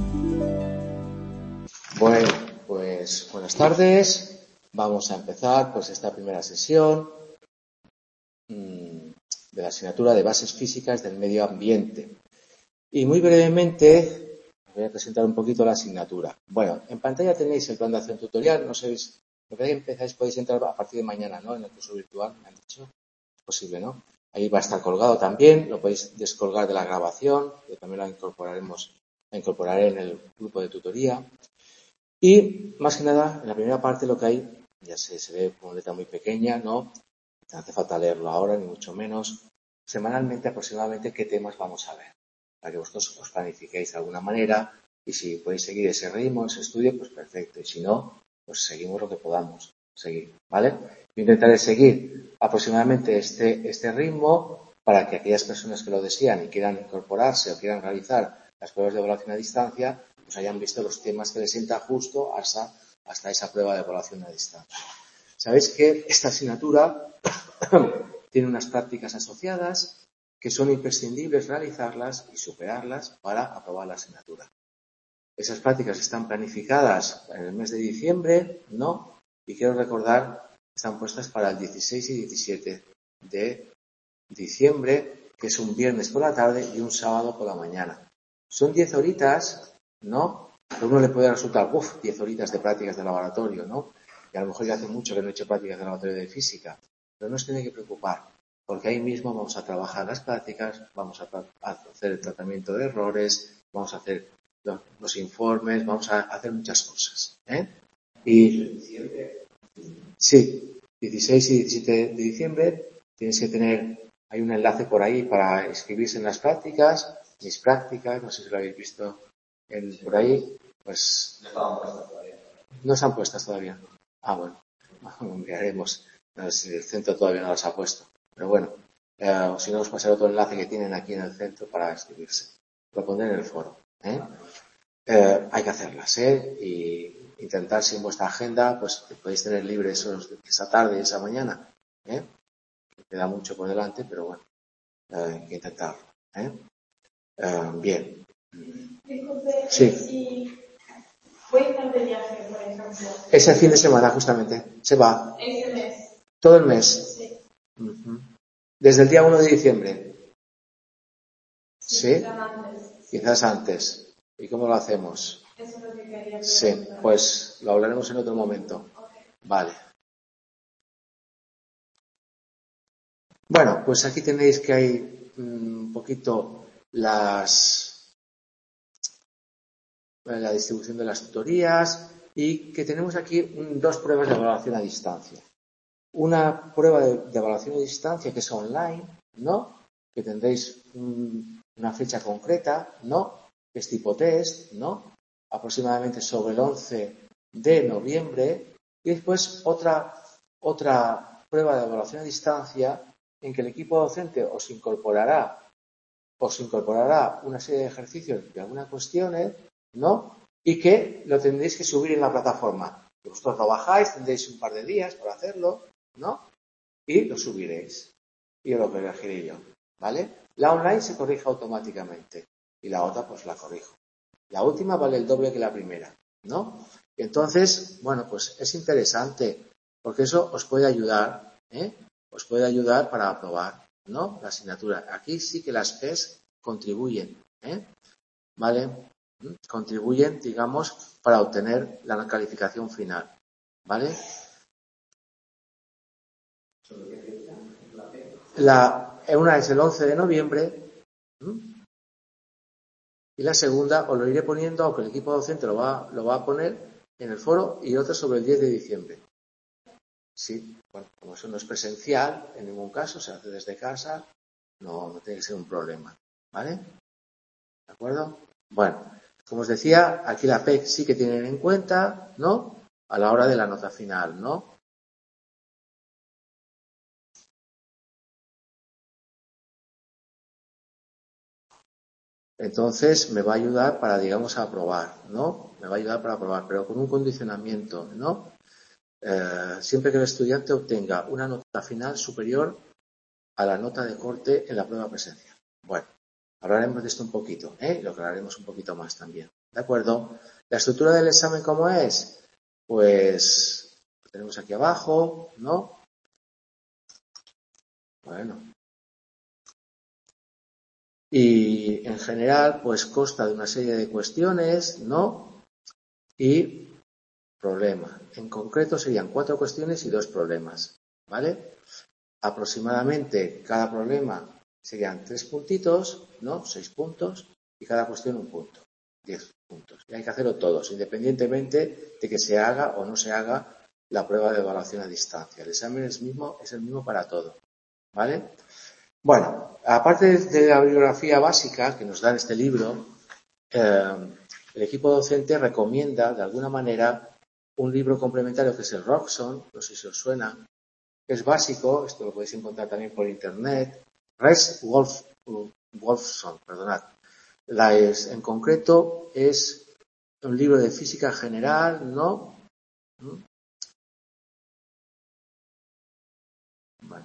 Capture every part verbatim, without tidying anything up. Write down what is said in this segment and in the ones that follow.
Bueno, pues buenas tardes. Vamos a empezar pues esta primera sesión mmm, de la asignatura de Bases Físicas del Medio Ambiente. Y muy brevemente os voy a presentar un poquito la asignatura. Bueno, en pantalla tenéis el plan de acción tutorial. No sabéis, lo que empezáis podéis entrar a partir de mañana, ¿no? En el curso virtual, me han dicho. Es posible, ¿no? Ahí va a estar colgado también. Lo podéis descolgar de la grabación, que también la incorporaremos, la incorporaré en el grupo de tutoría. Y, más que nada, en la primera parte lo que hay, ya se, se ve como letra muy pequeña, ¿no? No hace falta leerlo ahora, ni mucho menos. Semanalmente, aproximadamente, qué temas vamos a ver. Para que vosotros os planifiquéis de alguna manera. Y si podéis seguir ese ritmo, ese estudio, pues perfecto. Y si no, pues seguimos lo que podamos seguir, ¿vale? Yo intentaré seguir aproximadamente este, este ritmo para que aquellas personas que lo desean y quieran incorporarse o quieran realizar las pruebas de evaluación a distancia, pues hayan visto los temas que les sienta justo hasta, hasta esa prueba de evaluación a distancia. Sabéis que esta asignatura tiene unas prácticas asociadas que son imprescindibles realizarlas y superarlas para aprobar la asignatura. Esas prácticas están planificadas en el mes de diciembre, ¿no? Y quiero recordar que están puestas para el dieciséis y diecisiete de diciembre, que es un viernes por la tarde y un sábado por la mañana. Son diez horitas, ¿no? A uno le puede resultar, uff, diez horitas de prácticas de laboratorio, ¿no? Y a lo mejor ya hace mucho que no he hecho prácticas de laboratorio de física. Pero no os tiene que preocupar, porque ahí mismo vamos a trabajar las prácticas, vamos a, a hacer el tratamiento de errores, vamos a hacer los, los informes, vamos a hacer muchas cosas, ¿eh? Y sí, dieciséis y diecisiete de diciembre tienes que tener, hay un enlace por ahí para inscribirse en las prácticas, mis prácticas, no sé si lo habéis visto en, por ahí, pues... No estaban puestas todavía. No están puestas todavía. Ah, bueno, miraremos. No sé si el centro todavía no las ha puesto. Pero bueno, eh, si no os pasaré otro enlace que tienen aquí en el centro para inscribirse. Lo pondré en el foro. ¿eh? Eh, hay que hacerlas, ¿eh? Y intentar, si en vuestra agenda, pues podéis tener libre esos, esa tarde y esa mañana. ¿eh? Queda mucho por delante, pero bueno, eh, hay que intentarlo. ¿eh? Eh, bien. Disculpe, sí. Si voy a estar de viaje, por ejemplo. Ese fin de semana, justamente. Se va. Ese mes. Todo el mes. Sí. Uh-huh. Desde el día uno de diciembre. Sí. ¿Sí? Quizás antes. Quizás antes. ¿Y cómo lo hacemos? Eso es lo que quería Sí, preguntar. pues lo hablaremos en otro momento. Okay. Vale. Bueno, pues aquí tenéis que hay un um, poquito las la distribución de las tutorías y que tenemos aquí un, dos pruebas de evaluación a distancia. Una prueba de, de evaluación a distancia que es online, ¿no? Que tendréis un, una fecha concreta, ¿no? Que es tipo test, ¿no? Aproximadamente sobre el once de noviembre. Y después otra, otra prueba de evaluación a distancia en que el equipo docente os incorporará, os incorporará una serie de ejercicios de algunas cuestiones, ¿no? Y que lo tendréis que subir en la plataforma. Vosotros lo bajáis, tendréis un par de días para hacerlo, ¿no? Y lo subiréis. Y lo corregiré yo, ¿vale? La online se corrige automáticamente y la otra pues la corrijo. La última vale el doble que la primera, ¿no? Y entonces, bueno, pues es interesante porque eso os puede ayudar, ¿eh? Os puede ayudar para aprobar, ¿no? La asignatura. Aquí sí que las P E S contribuyen, ¿eh? ¿Vale? ¿Mm? Contribuyen, digamos, para obtener la calificación final, ¿vale? La, una es el once de noviembre ¿m? Y la segunda os lo iré poniendo, aunque el equipo docente lo va, lo va a poner en el foro, y otra sobre el diez de diciembre. Sí, bueno, como eso no es presencial, en ningún caso, se hace desde casa, no, no tiene que ser un problema, ¿vale? ¿De acuerdo? Bueno, como os decía, aquí la P E C sí que tienen en cuenta, ¿no? A la hora de la nota final, ¿no? Entonces me va a ayudar para, digamos, a aprobar, ¿no? Me va a ayudar para aprobar, pero con un condicionamiento, ¿no? Eh, siempre que el estudiante obtenga una nota final superior a la nota de corte en la prueba presencial. Bueno, hablaremos de esto un poquito, ¿eh? Lo aclararemos un poquito más también. ¿De acuerdo? La estructura del examen, ¿cómo es? Pues lo tenemos aquí abajo, ¿no? Bueno. Y en general, pues consta de una serie de cuestiones, ¿no? Y problema. En concreto serían cuatro cuestiones y dos problemas, ¿vale? Aproximadamente cada problema serían tres puntitos, ¿no? Seis puntos y cada cuestión un punto, diez puntos. Y hay que hacerlo todos, independientemente de que se haga o no se haga la prueba de evaluación a distancia. El examen es, mismo, es el mismo para todo, ¿vale? Bueno, aparte de la bibliografía básica que nos da en este libro, eh, el equipo docente recomienda, de alguna manera, un libro complementario que es el Robson, no sé si os suena, que es básico, esto lo podéis encontrar también por internet, Rex Wolf, Wolfson, perdonad. La es, en concreto, es un libro de física general, ¿no? ¿Mm? Bueno.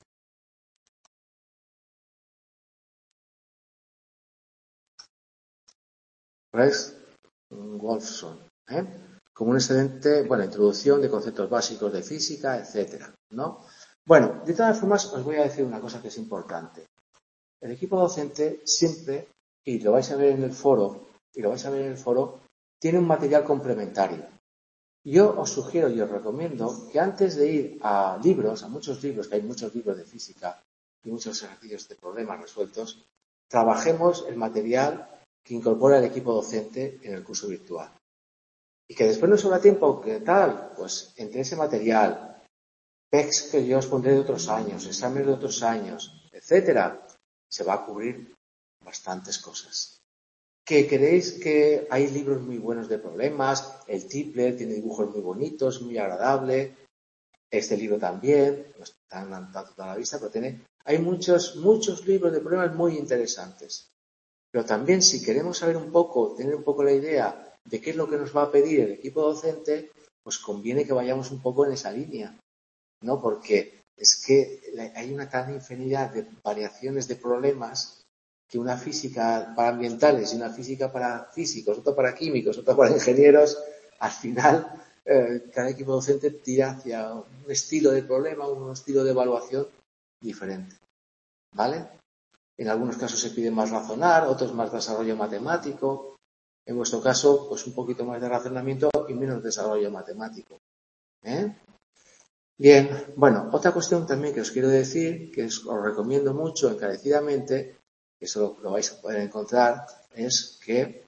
Rex Wolfson, ¿eh? Como un excelente, bueno, introducción de conceptos básicos de física, etcétera, ¿no? Bueno, de todas formas, os voy a decir una cosa que es importante. El equipo docente siempre, y lo vais a ver en el foro, y lo vais a ver en el foro, tiene un material complementario. Yo os sugiero y os recomiendo que antes de ir a libros, a muchos libros, que hay muchos libros de física y muchos ejercicios de problemas resueltos, trabajemos el material que incorpora el equipo docente en el curso virtual. Y que después no sobra tiempo, ¿qué tal? Pues entre ese material, P E Cs que yo os pondré de otros años, exámenes de otros años, etcétera, se va a cubrir bastantes cosas. ¿Que queréis que hay libros muy buenos de problemas? El Tipler tiene dibujos muy bonitos, muy agradable. Este libro también, no está tanto a la vista, pero tiene, hay muchos, muchos libros de problemas muy interesantes. Pero también si queremos saber un poco, tener un poco la idea de qué es lo que nos va a pedir el equipo docente, pues conviene que vayamos un poco en esa línea, ¿no? Porque es que hay una tal infinidad de variaciones de problemas que una física para ambientales y una física para físicos, otra para químicos, otra para ingenieros, al final eh, cada equipo docente tira hacia un estilo de problema, un estilo de evaluación diferente, ¿vale? En algunos casos se pide más razonar, otros más desarrollo matemático. En vuestro caso, pues un poquito más de razonamiento y menos desarrollo matemático, ¿eh? Bien, bueno, otra cuestión también que os quiero decir, que os recomiendo mucho encarecidamente, que eso lo vais a poder encontrar, es que,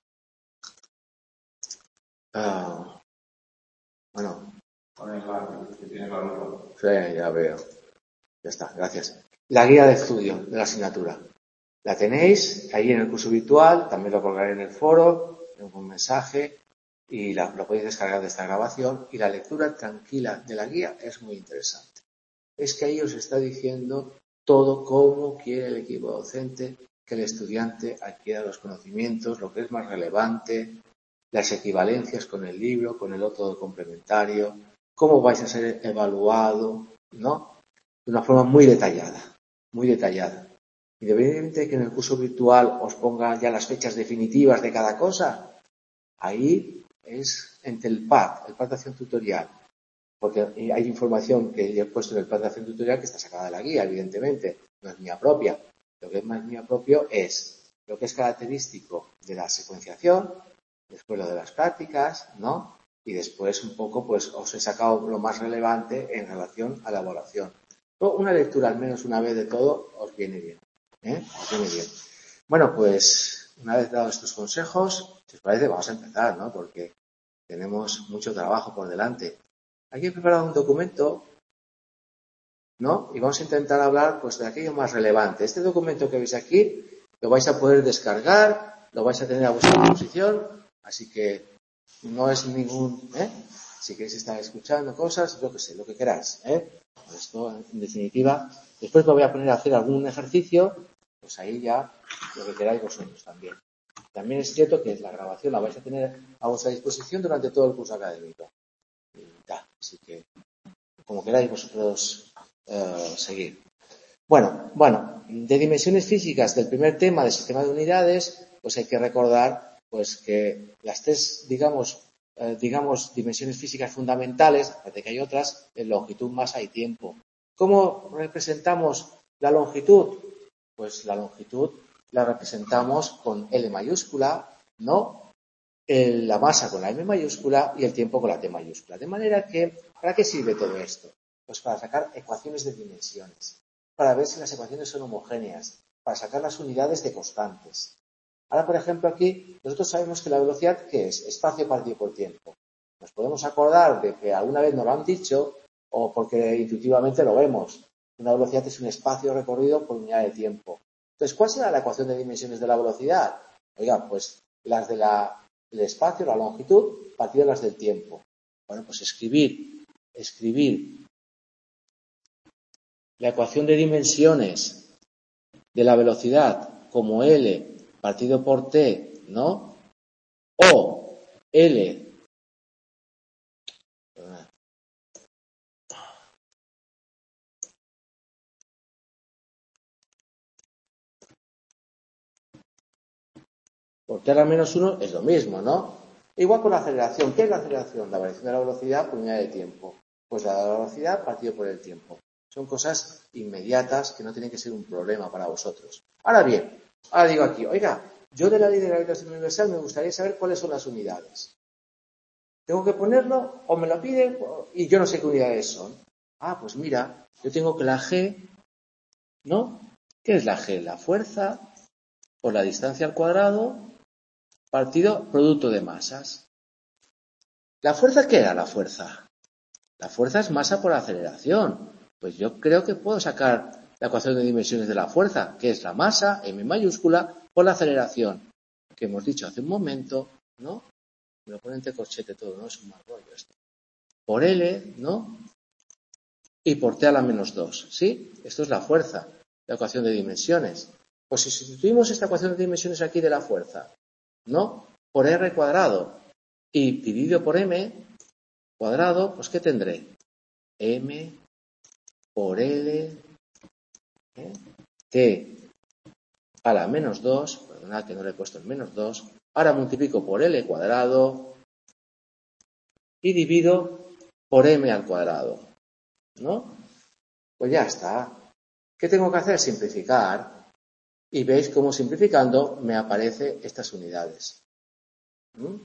uh, bueno, sí, ya veo, ya está, gracias. La guía de estudio de la asignatura. La tenéis ahí en el curso virtual, también lo colgaré en el foro, en un mensaje, y la, lo podéis descargar de esta grabación, y la lectura tranquila de la guía es muy interesante. Es que ahí os está diciendo todo cómo quiere el equipo docente que el estudiante adquiera los conocimientos, lo que es más relevante, las equivalencias con el libro, con el otro complementario, cómo vais a ser evaluado, ¿no? De una forma muy detallada, muy detallada. Independientemente de que en el curso virtual os ponga ya las fechas definitivas de cada cosa, ahí es entre el P A D, el plan de acción tutorial, porque hay información que yo he puesto en el plan de acción tutorial que está sacada de la guía, evidentemente, no es mía propia. Lo que es más mía propio es lo que es característico de la secuenciación, después lo de las prácticas, ¿no? Y después un poco, pues os he sacado lo más relevante en relación a la evaluación. Pero una lectura al menos una vez de todo os viene bien, ¿eh? Os viene bien. Bueno, pues una vez dado estos consejos, si os parece, vamos a empezar, ¿no? Porque tenemos mucho trabajo por delante. Aquí he preparado un documento, ¿no? Y vamos a intentar hablar, pues, de aquello más relevante. Este documento que veis aquí lo vais a poder descargar, lo vais a tener a vuestra disposición, así que no es ningún, ¿eh? Si queréis estar escuchando cosas, yo que sé, lo que queráis, ¿eh? Esto, en definitiva, después me voy a poner a hacer algún ejercicio, pues ahí ya lo que queráis vosotros también. También es cierto que la grabación la vais a tener a vuestra disposición durante todo el curso académico. Y tal, así que, como queráis vosotros eh, seguir. Bueno, bueno, de dimensiones físicas del primer tema del sistema de unidades, pues hay que recordar pues que las tres, digamos, eh, digamos, dimensiones físicas fundamentales, aparte que hay otras, en longitud, masa y tiempo. ¿Cómo representamos la longitud? Pues la longitud la representamos con L mayúscula, ¿no? El, la masa con la M mayúscula y el tiempo con la T mayúscula. De manera que, ¿para qué sirve todo esto? Pues para sacar ecuaciones de dimensiones, para ver si las ecuaciones son homogéneas, para sacar las unidades de constantes. Ahora, por ejemplo, aquí nosotros sabemos que la velocidad, ¿qué es? Espacio partido por tiempo. Nos podemos acordar de que alguna vez nos lo han dicho o porque intuitivamente lo vemos. Una velocidad es un espacio recorrido por unidad de tiempo. Entonces, ¿cuál será la ecuación de dimensiones de la velocidad? Oiga, pues las de la, del espacio, la longitud, partido las del tiempo. Bueno, pues escribir, escribir la ecuación de dimensiones de la velocidad como L partido por T, ¿no? O L por T a la menos uno es lo mismo, ¿no? Igual con la aceleración. ¿Qué es la aceleración? La variación de la velocidad por unidad de tiempo. Pues la velocidad partido por el tiempo. Son cosas inmediatas que no tienen que ser un problema para vosotros. Ahora bien, ahora digo aquí, oiga, yo de la ley de gravitación universal me gustaría saber cuáles son las unidades. ¿Tengo que ponerlo o me lo piden y yo no sé qué unidades son? Ah, pues mira, yo tengo que la G, ¿no? ¿Qué es la G? La fuerza por la distancia al cuadrado partido producto de masas. ¿La fuerza qué era la fuerza? La fuerza es masa por aceleración. Pues yo creo que puedo sacar la ecuación de dimensiones de la fuerza, que es la masa, M mayúscula, por la aceleración, que hemos dicho hace un momento, ¿no? Me lo ponen entre corchete todo, ¿no? Es un mal rollo esto. Por L, ¿no? Y por T a la menos dos, ¿sí? Esto es la fuerza, la ecuación de dimensiones. Pues si sustituimos esta ecuación de dimensiones aquí de la fuerza, ¿no? Por R cuadrado y dividido por M cuadrado, pues ¿qué tendré? M por L ¿eh? T a la menos dos, perdonad que no le he puesto el menos dos, ahora multiplico por L cuadrado y divido por M al cuadrado, ¿no? Pues ya está. ¿Qué tengo que hacer? Simplificar. Y veis cómo simplificando me aparecen estas unidades. ¿Mm?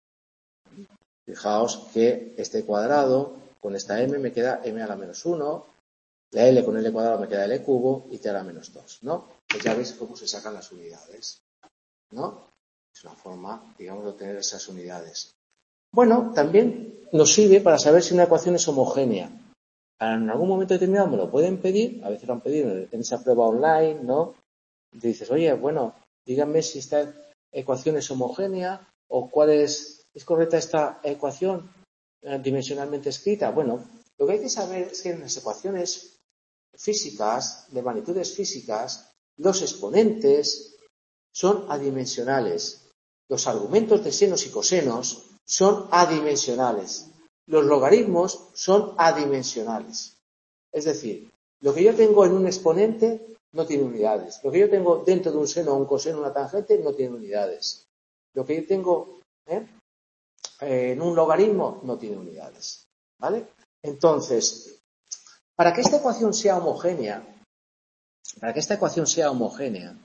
Fijaos que este cuadrado con esta M me queda M a la menos uno, la L con L cuadrado me queda L cubo y T a la menos dos, ¿no? Pues ya veis cómo se sacan las unidades, ¿no? Es una forma, digamos, de obtener esas unidades. Bueno, también nos sirve para saber si una ecuación es homogénea. En algún momento determinado me lo pueden pedir, a veces lo han pedido en esa prueba online, ¿no? Y te dices, oye, bueno, díganme si esta ecuación es homogénea o cuál es, ¿es correcta esta ecuación eh, dimensionalmente escrita? Bueno, lo que hay que saber es que en las ecuaciones físicas, de magnitudes físicas, los exponentes son adimensionales. Los argumentos de senos y cosenos son adimensionales. Los logaritmos son adimensionales. Es decir, lo que yo tengo en un exponente no tiene unidades. Lo que yo tengo dentro de un seno, un coseno, una tangente no tiene unidades. Lo que yo tengo ¿eh? en un logaritmo no tiene unidades. ¿Vale? Entonces, para que esta ecuación sea homogénea, para que esta ecuación sea homogénea,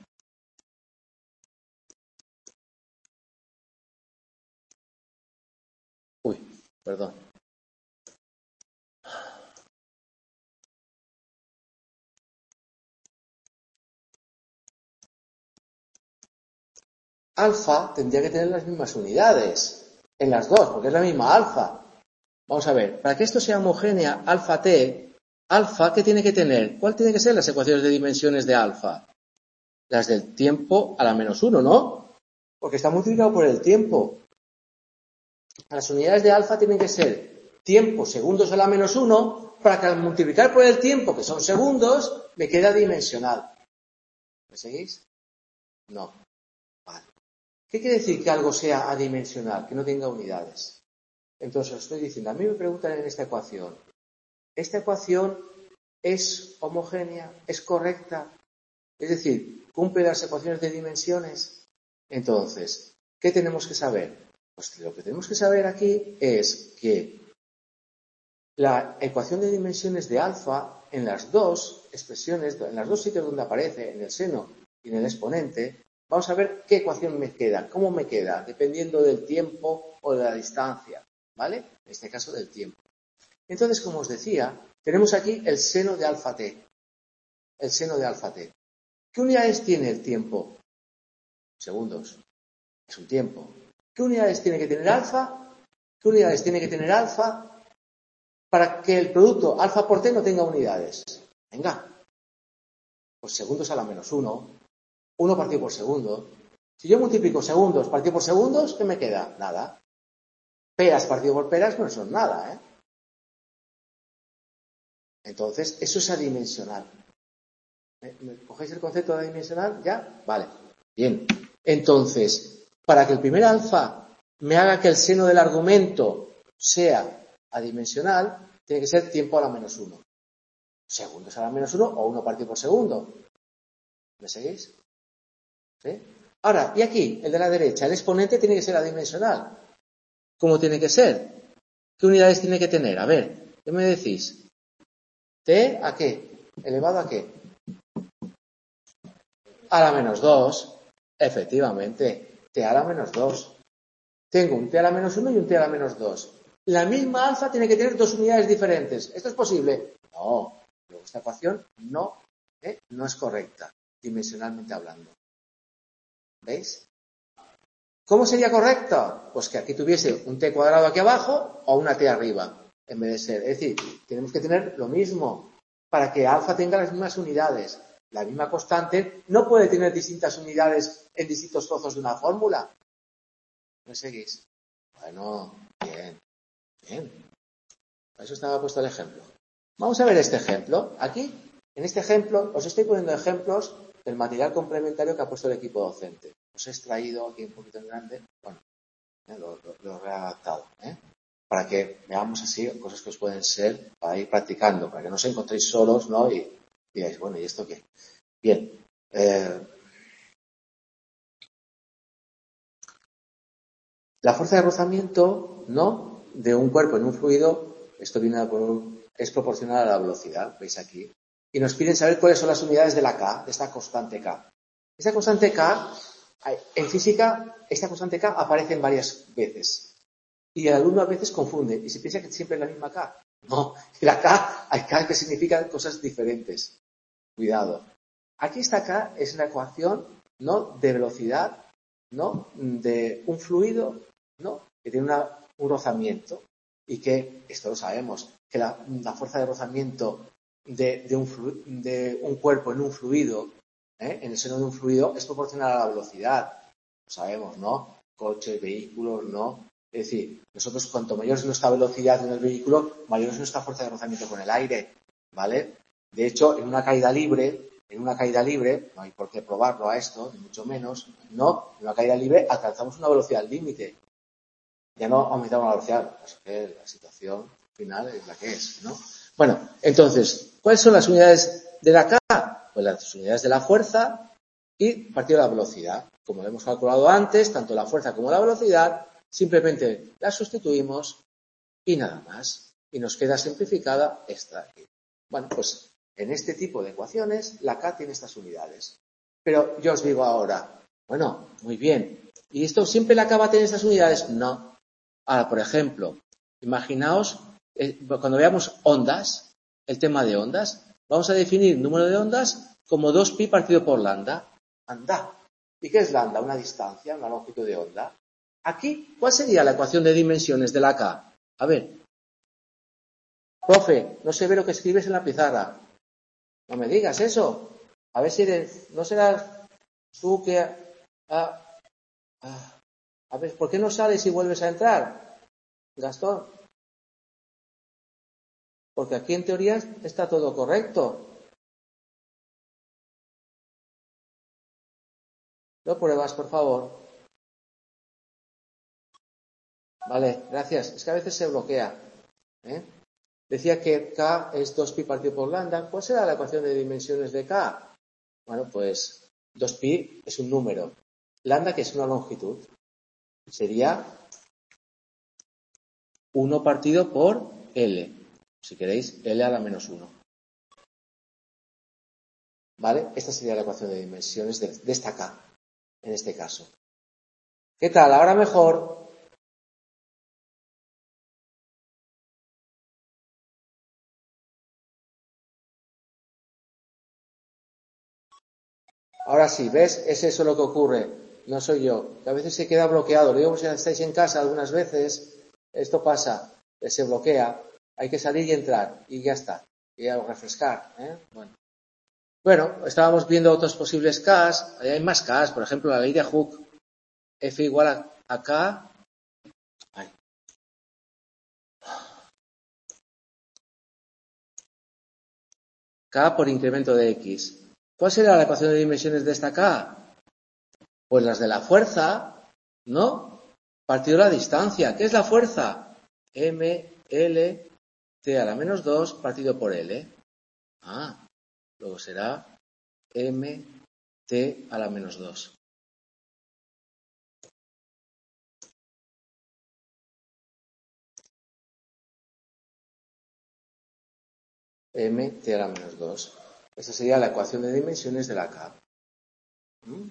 uy, perdón. Alfa tendría que tener las mismas unidades en las dos, porque es la misma alfa. Vamos a ver, para que esto sea homogénea, alfa t, alfa, ¿qué tiene que tener? ¿Cuál tiene que ser las ecuaciones de dimensiones de alfa? Las del tiempo a la menos uno, ¿no? Porque está multiplicado por el tiempo. Las unidades de alfa tienen que ser tiempo segundos a la menos uno, para que al multiplicar por el tiempo, que son segundos, me queda dimensional. ¿Me seguís? No. Vale. ¿Qué quiere decir que algo sea adimensional, que no tenga unidades? Entonces, os estoy diciendo, a mí me preguntan en esta ecuación, ¿esta ecuación es homogénea, es correcta? Es decir, ¿cumple las ecuaciones de dimensiones? Entonces, ¿Qué tenemos que saber? Pues lo que tenemos que saber aquí es que la ecuación de dimensiones de alfa en las dos expresiones, en los dos sitios donde aparece, en el seno y en el exponente, vamos a ver qué ecuación me queda, cómo me queda, dependiendo del tiempo o de la distancia, ¿vale? En este caso del tiempo. Entonces, como os decía, tenemos aquí el seno de alfa t. El seno de alfa t. ¿Qué unidades tiene el tiempo? Segundos. Es un tiempo. ¿Qué unidades tiene que tener alfa? ¿Qué unidades tiene que tener alfa para que el producto alfa por t no tenga unidades? Venga. Pues segundos a la menos uno. uno partido por segundo. Si yo multiplico segundos partido por segundos, ¿qué me queda? Nada. Peras partido por peras no son nada, ¿eh? Entonces, eso es adimensional. ¿Me cogéis el concepto de adimensional? ¿Ya? Vale. Bien. Entonces, para que el primer alfa me haga que el seno del argumento sea adimensional, tiene que ser tiempo a la menos uno. Segundos a la menos uno o uno partido por segundo. ¿Me seguís? ¿Sí? Ahora, y aquí, el de la derecha, el exponente tiene que ser adimensional. ¿Cómo tiene que ser? ¿Qué unidades tiene que tener? A ver, ¿qué me decís? ¿T a qué? ¿Elevado a qué? A la menos dos. Efectivamente, T a la menos dos. Tengo un T a la menos uno y un T a la menos dos. La misma alfa tiene que tener dos unidades diferentes. ¿Esto es posible? No. Luego esta ecuación no, ¿eh? no es correcta, dimensionalmente hablando. ¿Veis? ¿Cómo sería correcta? Pues que aquí tuviese un T cuadrado aquí abajo o una T arriba, en vez de ser. Es decir, tenemos que tener lo mismo para que alfa tenga las mismas unidades. La misma constante no puede tener distintas unidades en distintos trozos de una fórmula. ¿Me seguís? Bueno, bien, bien. Para eso estaba puesto el ejemplo. Vamos a ver este ejemplo. Aquí, en este ejemplo, os estoy poniendo ejemplos del material complementario que ha puesto el equipo docente. Os he extraído aquí un poquito en grande, bueno, eh, lo, lo, lo he readaptado, ¿eh? Para que veamos así cosas que os pueden ser para ir practicando, para que no os encontréis solos, ¿no? Y digáis, bueno, ¿y esto qué? Bien. Eh, la fuerza de rozamiento, ¿no? De un cuerpo en un fluido, esto viene por, es proporcional a la velocidad, veis aquí. Y nos piden saber cuáles son las unidades de la K, de esta constante K. Esta constante K, en física, esta constante K aparece en varias veces. Y el alumno a veces confunde y se piensa que siempre es la misma K. No, la K, hay K que significan cosas diferentes. Cuidado. Aquí esta K es una ecuación, ¿no? De velocidad, ¿no? De un fluido, ¿no? Que tiene una, un rozamiento. Y que, esto lo sabemos, que la, la fuerza de rozamiento de, de, un flu, de un cuerpo en un fluido, ¿eh? En el seno de un fluido, es proporcional a la velocidad. Lo sabemos, ¿no? Coches, vehículos, ¿no? Es decir, nosotros cuanto mayor es nuestra velocidad en el vehículo, mayor es nuestra fuerza de rozamiento con el aire, ¿vale? De hecho, en una caída libre, en una caída libre, no hay por qué probarlo a esto, ni mucho menos, no, en una caída libre alcanzamos una velocidad límite. Ya no aumentamos la velocidad, es que la situación final es la que es, ¿no? Bueno, entonces, ¿cuáles son las unidades de la K? Pues las unidades de la fuerza y partido de la velocidad. Como lo hemos calculado antes, tanto la fuerza como la velocidad, simplemente las sustituimos y nada más. Y nos queda simplificada esta aquí. Bueno, pues en este tipo de ecuaciones, la K tiene estas unidades. Pero yo os digo ahora, bueno, muy bien. ¿Y esto siempre la K va a tener estas unidades? No. Ahora, por ejemplo, imaginaos, eh, cuando veamos ondas, el tema de ondas, vamos a definir número de ondas como dos pi partido por lambda. Anda. ¿Y qué es lambda? Una distancia, una longitud de onda. Aquí, ¿cuál sería la ecuación de dimensiones de la K? A ver. Profe, no se ve lo que escribes en la pizarra. No me digas eso. A ver si eres, no serás tú que... Ah, ah, a ver, ¿por qué no sales y vuelves a entrar, Gastón? Porque aquí en teoría está todo correcto. ¿Lo pruebas, por favor? Vale, gracias. Es que a veces se bloquea. ¿eh? Decía que K es dos pi partido por lambda. ¿Cuál será la ecuación de dimensiones de K? Bueno, pues dos pi es un número. Lambda, que es una longitud. sería uno partido por L. Si queréis, L a la menos uno. ¿Vale? Esta sería la ecuación de dimensiones de, de esta K, en este caso. ¿Qué tal? ¿Ahora mejor? Ahora sí, ¿ves? Es eso lo que ocurre. No soy yo. Que a veces se queda bloqueado. Lo digo si estáis en casa algunas veces. Esto pasa. Se bloquea. Hay que salir y entrar. Y ya está. Y a refrescar. ¿eh? Bueno. bueno, estábamos viendo otros posibles Ks. Hay más Ks. Por ejemplo, la ley de Hooke. F igual a, a K. Ay. K por incremento de X. ¿Cuál será la ecuación de dimensiones de esta K? Pues las de la fuerza, ¿no? Partido la distancia. ¿Qué es la fuerza? M, L, T a la menos dos partido por L. Ah, luego será M, T a la menos dos. M, T a la menos dos. Esa sería la ecuación de dimensiones de la K. ¿Mm?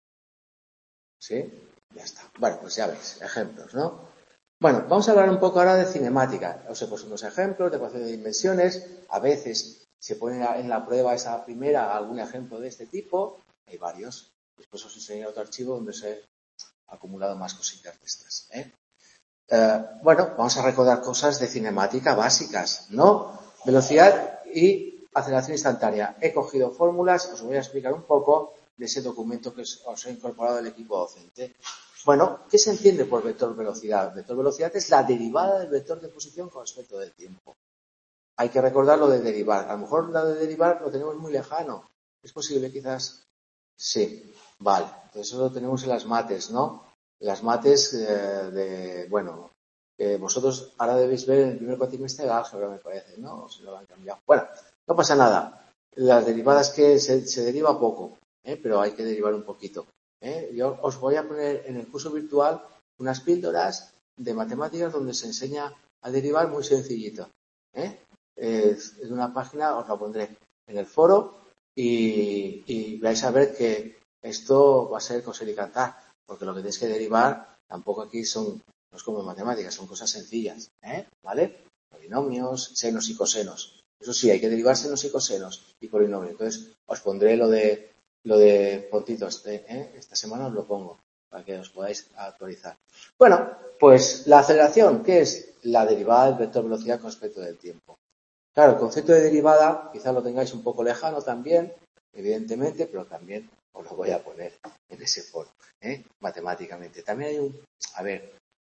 ¿Sí? Ya está. Bueno, pues ya veis, ejemplos, ¿no? Bueno, vamos a hablar un poco ahora de cinemática. Os he puesto unos ejemplos de ecuación de dimensiones. A veces se pone en la prueba esa primera algún ejemplo de este tipo. Hay varios. Después os enseñaré otro archivo donde se ha acumulado más cositas de estas. ¿eh? Eh, bueno, vamos a recordar cosas de cinemática básicas, ¿no? Velocidad y aceleración instantánea. He cogido fórmulas, os voy a explicar un poco de ese documento que os he incorporado del equipo docente. Bueno, ¿qué se entiende por vector velocidad? Vector velocidad es la derivada del vector de posición con respecto del tiempo. Hay que recordar lo de derivar. A lo mejor lo de derivar lo tenemos muy lejano. ¿Es posible quizás? Sí, vale. Entonces eso lo tenemos en las mates, ¿no? Las mates eh, de, bueno, eh, vosotros ahora debéis ver en el primer cuatrimestre de álgebra, me parece, ¿no? O se lo han cambiado. Bueno, no pasa nada. Las derivadas que se, se deriva poco, ¿eh? Pero hay que derivar un poquito. ¿eh? Yo os voy a poner en el curso virtual unas píldoras de matemáticas donde se enseña a derivar muy sencillito. ¿eh? Es, es una página, os la pondré en el foro y, y vais a ver que esto va a ser coser y cantar, porque lo que tenéis que derivar tampoco aquí son, no es como matemáticas, son cosas sencillas, ¿eh? ¿Vale? Polinomios, senos y cosenos. Eso sí, hay que derivar senos y cosenos y polinomios. Entonces, os pondré lo de lo de puntitos, ¿eh? Esta semana os lo pongo para que os podáis actualizar. Bueno, pues la aceleración, ¿qué es? La derivada del vector velocidad con respecto del tiempo. Claro, el concepto de derivada quizás lo tengáis un poco lejano también, evidentemente, pero también os lo voy a poner en ese foro, ¿eh? Matemáticamente. También hay un... A ver...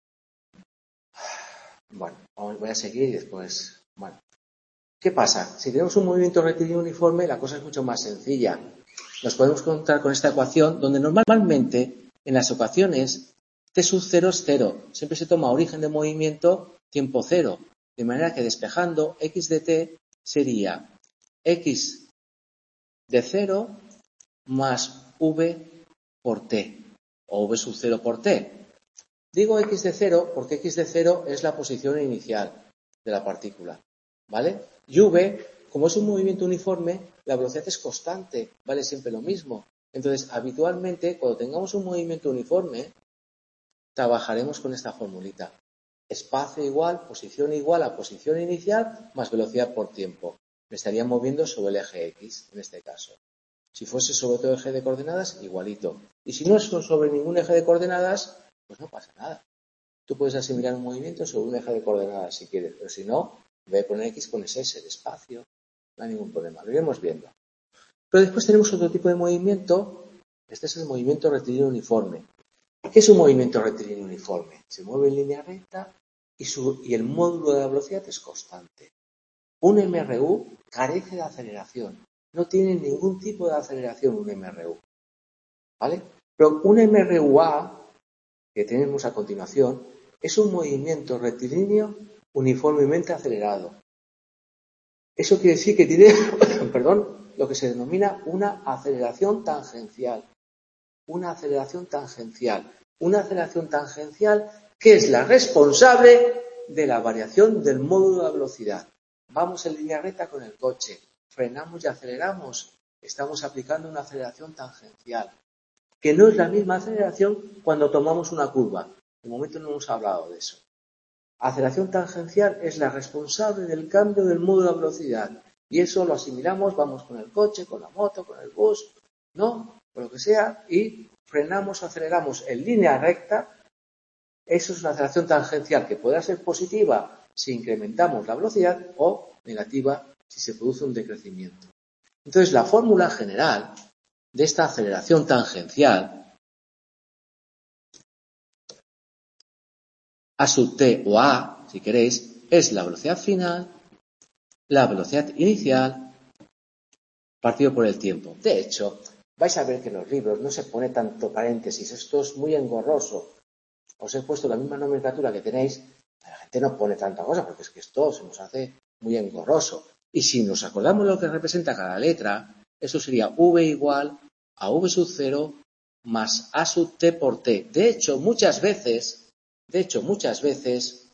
Bueno, voy a seguir y después... Bueno, ¿qué pasa? Si tenemos un movimiento rectilíneo uniforme, la cosa es mucho más sencilla. Nos podemos encontrar con esta ecuación donde normalmente, en las ecuaciones, t sub cero es cero. Siempre se toma origen de movimiento, tiempo cero. De manera que despejando x de t sería x de cero más v por t, o v sub cero por t. Digo x de cero porque x de cero es la posición inicial de la partícula, ¿vale? Y v, como es un movimiento uniforme, la velocidad es constante, vale siempre lo mismo. Entonces, habitualmente, cuando tengamos un movimiento uniforme, trabajaremos con esta formulita. Espacio igual, posición igual a posición inicial, más velocidad por tiempo. Me estaría moviendo sobre el eje X, en este caso. Si fuese sobre otro eje de coordenadas, igualito. Y si no es sobre ningún eje de coordenadas, pues no pasa nada. Tú puedes asimilar un movimiento sobre un eje de coordenadas si quieres, pero si no, en vez de poner X, pones S de espacio. No hay ningún problema, lo iremos viendo. Pero después tenemos otro tipo de movimiento. Este es el movimiento rectilíneo uniforme. ¿Qué es un movimiento rectilíneo uniforme? Se mueve en línea recta y, su, y el módulo de la velocidad es constante. Un M R U carece de aceleración. No tiene ningún tipo de aceleración un M R U. ¿Vale? Pero un M R U A, que tenemos a continuación, es un movimiento rectilíneo uniformemente acelerado. Eso quiere decir que tiene, perdón, lo que se denomina una aceleración tangencial. Una aceleración tangencial. Una aceleración tangencial que es la responsable de la variación del módulo de velocidad. Vamos en línea recta con el coche, frenamos y aceleramos. Estamos aplicando una aceleración tangencial, que no es la misma aceleración cuando tomamos una curva. De momento no hemos hablado de eso. Aceleración tangencial es la responsable del cambio del módulo de velocidad. Y eso lo asimilamos, vamos con el coche, con la moto, con el bus, ¿no? Con lo que sea, y frenamos, aceleramos en línea recta. Eso es una aceleración tangencial que podrá ser positiva si incrementamos la velocidad o negativa si se produce un decrecimiento. Entonces, la fórmula general de esta aceleración tangencial, A sub t o A, si queréis, es la velocidad final, la velocidad inicial, partido por el tiempo. De hecho, vais a ver que en los libros no se pone tanto paréntesis. Esto es muy engorroso. Os he puesto la misma nomenclatura que tenéis. La gente no pone tanta cosa porque es que esto se nos hace muy engorroso. Y si nos acordamos lo que representa cada letra, eso sería V igual a V sub cero más A sub t por t. De hecho, muchas veces, de hecho, muchas veces,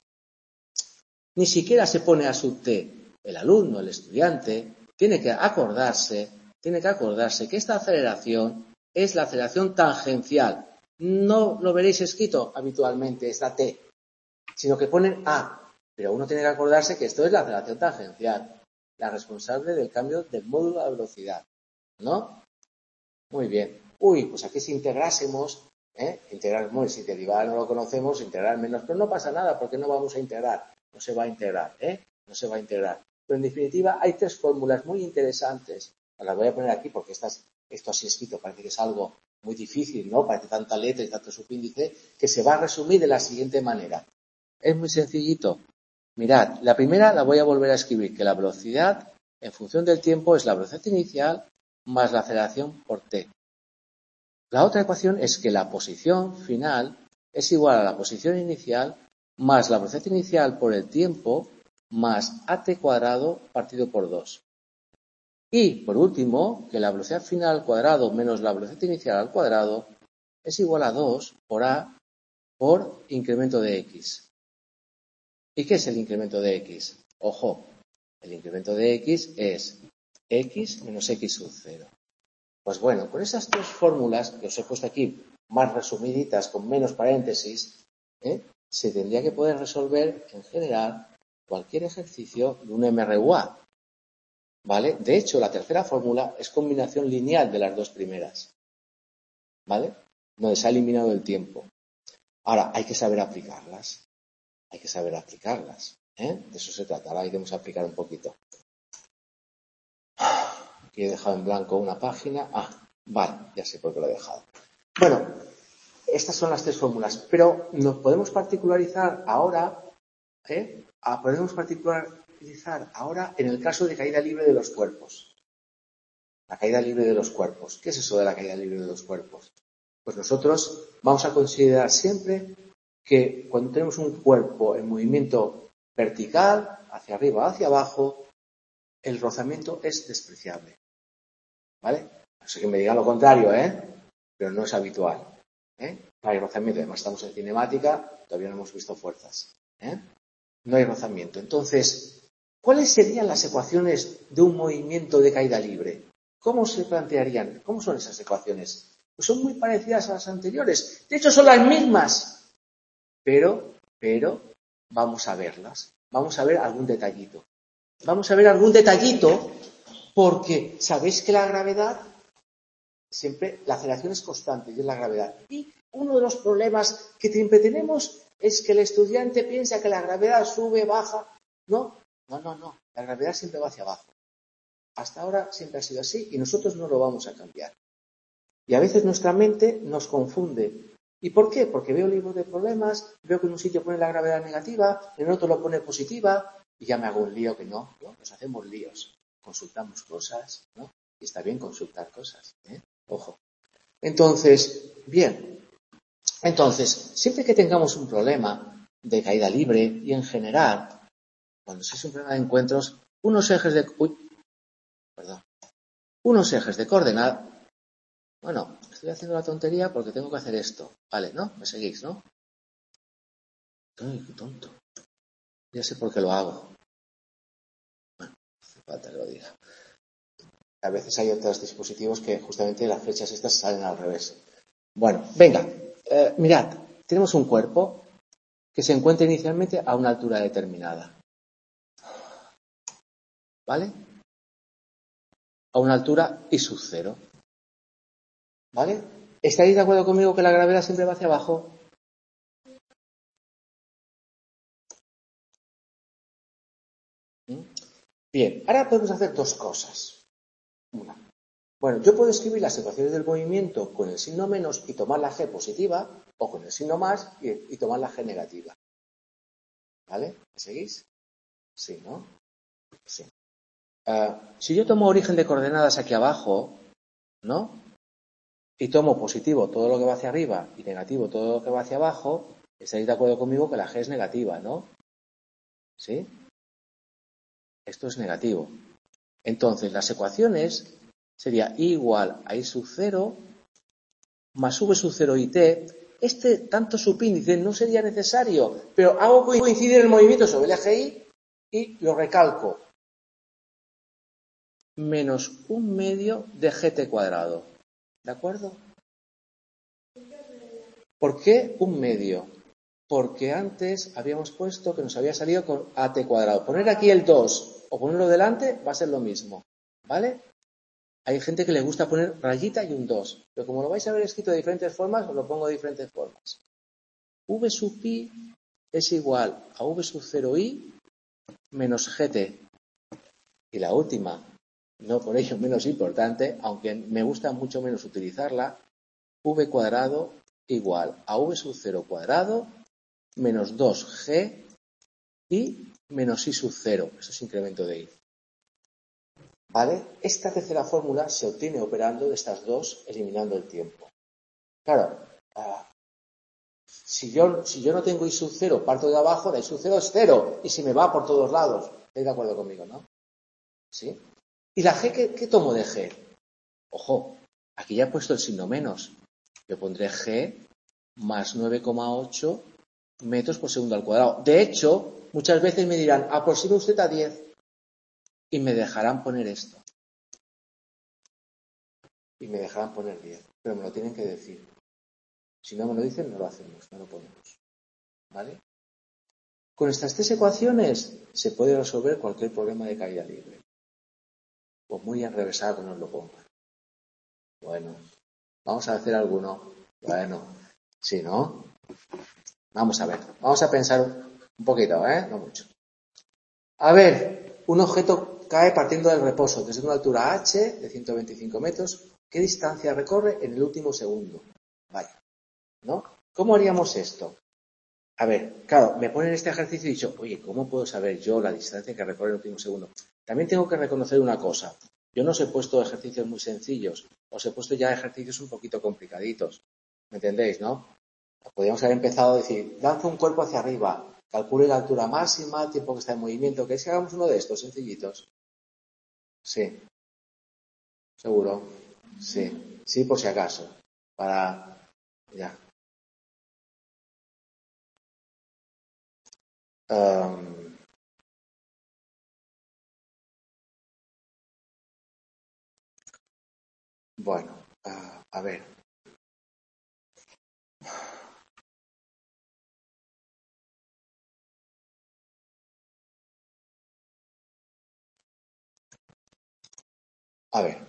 ni siquiera se pone A sub t. El alumno, el estudiante, tiene que acordarse, tiene que acordarse que esta aceleración es la aceleración tangencial. No lo veréis escrito habitualmente, esta T, sino que ponen A. Pero uno tiene que acordarse que esto es la aceleración tangencial, la responsable del cambio del módulo de velocidad, ¿no? Muy bien. Uy, pues aquí si integrásemos, ¿eh? Integrar, bueno, si derivar no lo conocemos, integrar menos, pero no pasa nada porque no vamos a integrar, no se va a integrar, ¿eh? No se va a integrar. Pero en definitiva hay tres fórmulas muy interesantes. Las voy a poner aquí porque estas, esto así escrito parece que es algo muy difícil, ¿no? Parece tanta letra y tanto subíndice que se va a resumir de la siguiente manera. Es muy sencillito. Mirad, la primera la voy a volver a escribir, que la velocidad en función del tiempo es la velocidad inicial más la aceleración por t. La otra ecuación es que la posición final es igual a la posición inicial más la velocidad inicial por el tiempo más at cuadrado partido por dos. Y, por último, que la velocidad final al cuadrado menos la velocidad inicial al cuadrado es igual a dos por a por incremento de x. ¿Y qué es el incremento de x? Ojo, el incremento de x es x menos x sub cero. Pues bueno, con esas tres fórmulas que os he puesto aquí, más resumiditas, con menos paréntesis, ¿eh? se tendría que poder resolver, en general, cualquier ejercicio de un M R U A. ¿Vale? De hecho, la tercera fórmula es combinación lineal de las dos primeras. ¿Vale? Donde se ha eliminado el tiempo. Ahora, hay que saber aplicarlas. Hay que saber aplicarlas. ¿eh? De eso se trata. Ahora iremos a aplicar un poquito. Aquí he dejado en blanco una página. Ah, vale, ya sé por qué lo he dejado. Bueno, estas son las tres fórmulas. Pero nos podemos particularizar ahora, ¿eh? Ah, podemos particularizar ahora en el caso de caída libre de los cuerpos. La caída libre de los cuerpos. ¿Qué es eso de la caída libre de los cuerpos? Pues nosotros vamos a considerar siempre que cuando tenemos un cuerpo en movimiento vertical, hacia arriba o hacia abajo, el rozamiento es despreciable. ¿Vale? No sé que me digan lo contrario, ¿eh? Pero no es habitual. ¿eh? No hay rozamiento. Además estamos en cinemática, todavía no hemos visto fuerzas. ¿eh? No hay rozamiento. Entonces, ¿cuáles serían las ecuaciones de un movimiento de caída libre? ¿Cómo se plantearían? ¿Cómo son esas ecuaciones? Pues son muy parecidas a las anteriores. De hecho, son las mismas. Pero, pero, vamos a verlas. Vamos a ver algún detallito. Vamos a ver algún detallito porque sabéis que la gravedad, siempre, la aceleración es constante y es la gravedad. Y uno de los problemas que siempre tenemos es que el estudiante piensa que la gravedad sube, baja. No, no, no, no. La gravedad siempre va hacia abajo. Hasta ahora siempre ha sido así y nosotros no lo vamos a cambiar. Y a veces nuestra mente nos confunde. ¿Y por qué? Porque veo libros de problemas, veo que en un sitio pone la gravedad negativa, en otro lo pone positiva y ya me hago un lío que no, ¿no? Nos hacemos líos. Consultamos cosas, ¿no? Y está bien consultar cosas, ¿eh? Ojo. Entonces, bien. Entonces, siempre que tengamos un problema de caída libre y en general, cuando se es un problema de encuentros, unos ejes de... Uy, perdón. Unos ejes de coordenadas. Bueno, estoy haciendo la tontería porque tengo que hacer esto. Vale, ¿no? ¿Me seguís, no? Ay, qué tonto. Ya sé por qué lo hago. Bueno, hace falta que lo diga. A veces hay otros dispositivos que justamente las flechas estas salen al revés. Bueno, venga, eh, mirad, tenemos un cuerpo que se encuentra inicialmente a una altura determinada. ¿Vale? A una altura I sub cero. ¿Vale? ¿Estáis de acuerdo conmigo que la gravedad siempre va hacia abajo? ¿Mm? Bien, ahora podemos hacer dos cosas. Una. Bueno, yo puedo escribir las ecuaciones del movimiento con el signo menos y tomar la G positiva, o con el signo más y, y tomar la G negativa. ¿Vale? ¿Me seguís? Sí, ¿no? Sí. Uh, si yo tomo origen de coordenadas aquí abajo, ¿no? Y tomo positivo todo lo que va hacia arriba y negativo todo lo que va hacia abajo, estaréis de acuerdo conmigo que la G es negativa, ¿no? ¿Sí? Esto es negativo. Entonces, las ecuaciones sería I igual a I sub cero más V sub cero y T. Este tanto subíndice no sería necesario, pero hago coincidir el movimiento sobre el eje Y y lo recalco. Menos un medio de Gt cuadrado. ¿De acuerdo? ¿Por qué un medio? Porque antes habíamos puesto que nos había salido con A T cuadrado. Poner aquí el dos o ponerlo delante va a ser lo mismo. ¿Vale? Hay gente que le gusta poner rayita y un dos. Pero como lo vais a ver escrito de diferentes formas, os lo pongo de diferentes formas. V sub I es igual a V sub cero I menos Gt. Y la última, no por ello menos importante, aunque me gusta mucho menos utilizarla, V cuadrado igual a V sub cero cuadrado menos dos G y menos I sub cero. Eso es incremento de I. ¿Vale? Esta tercera fórmula se obtiene operando de estas dos, eliminando el tiempo. Claro, uh, si, yo, si yo no tengo I sub cero, parto de abajo, la I sub cero es cero y se me va por todos lados. ¿Estáis de acuerdo conmigo, no? ¿Sí? ¿Y la G qué, qué tomo de G? Ojo, aquí ya he puesto el signo menos. Yo pondré G más nueve coma ocho metros por segundo al cuadrado. De hecho, muchas veces me dirán, aproxime usted a diez. Y me dejarán poner esto. Y me dejarán poner diez. Pero me lo tienen que decir. Si no me lo dicen, no lo hacemos, no lo ponemos. ¿Vale? Con estas tres ecuaciones se puede resolver cualquier problema de caída libre. Pues muy enrevesado que nos lo pongan. Bueno, vamos a hacer alguno. Bueno, sí, ¿no? Vamos a ver. Vamos a pensar un poquito, ¿eh? No mucho. A ver, un objeto cae partiendo del reposo desde una altura h de ciento veinticinco metros. ¿Qué distancia recorre en el último segundo? Vaya, ¿no? ¿Cómo haríamos esto? A ver, claro, me ponen este ejercicio y he dicho, oye, ¿cómo puedo saber yo la distancia que recorre en el último segundo? También tengo que reconocer una cosa. Yo no os he puesto ejercicios muy sencillos, os he puesto ya ejercicios un poquito complicaditos. ¿Me entendéis, no? Podríamos haber empezado a decir, lanza un cuerpo hacia arriba, calcule la altura máxima, el tiempo que está en movimiento. ¿Queréis que hagamos uno de estos sencillitos? Sí. ¿Seguro? Sí. Sí, por si acaso. Para... Ya. Um... Bueno, uh, a ver. A ver.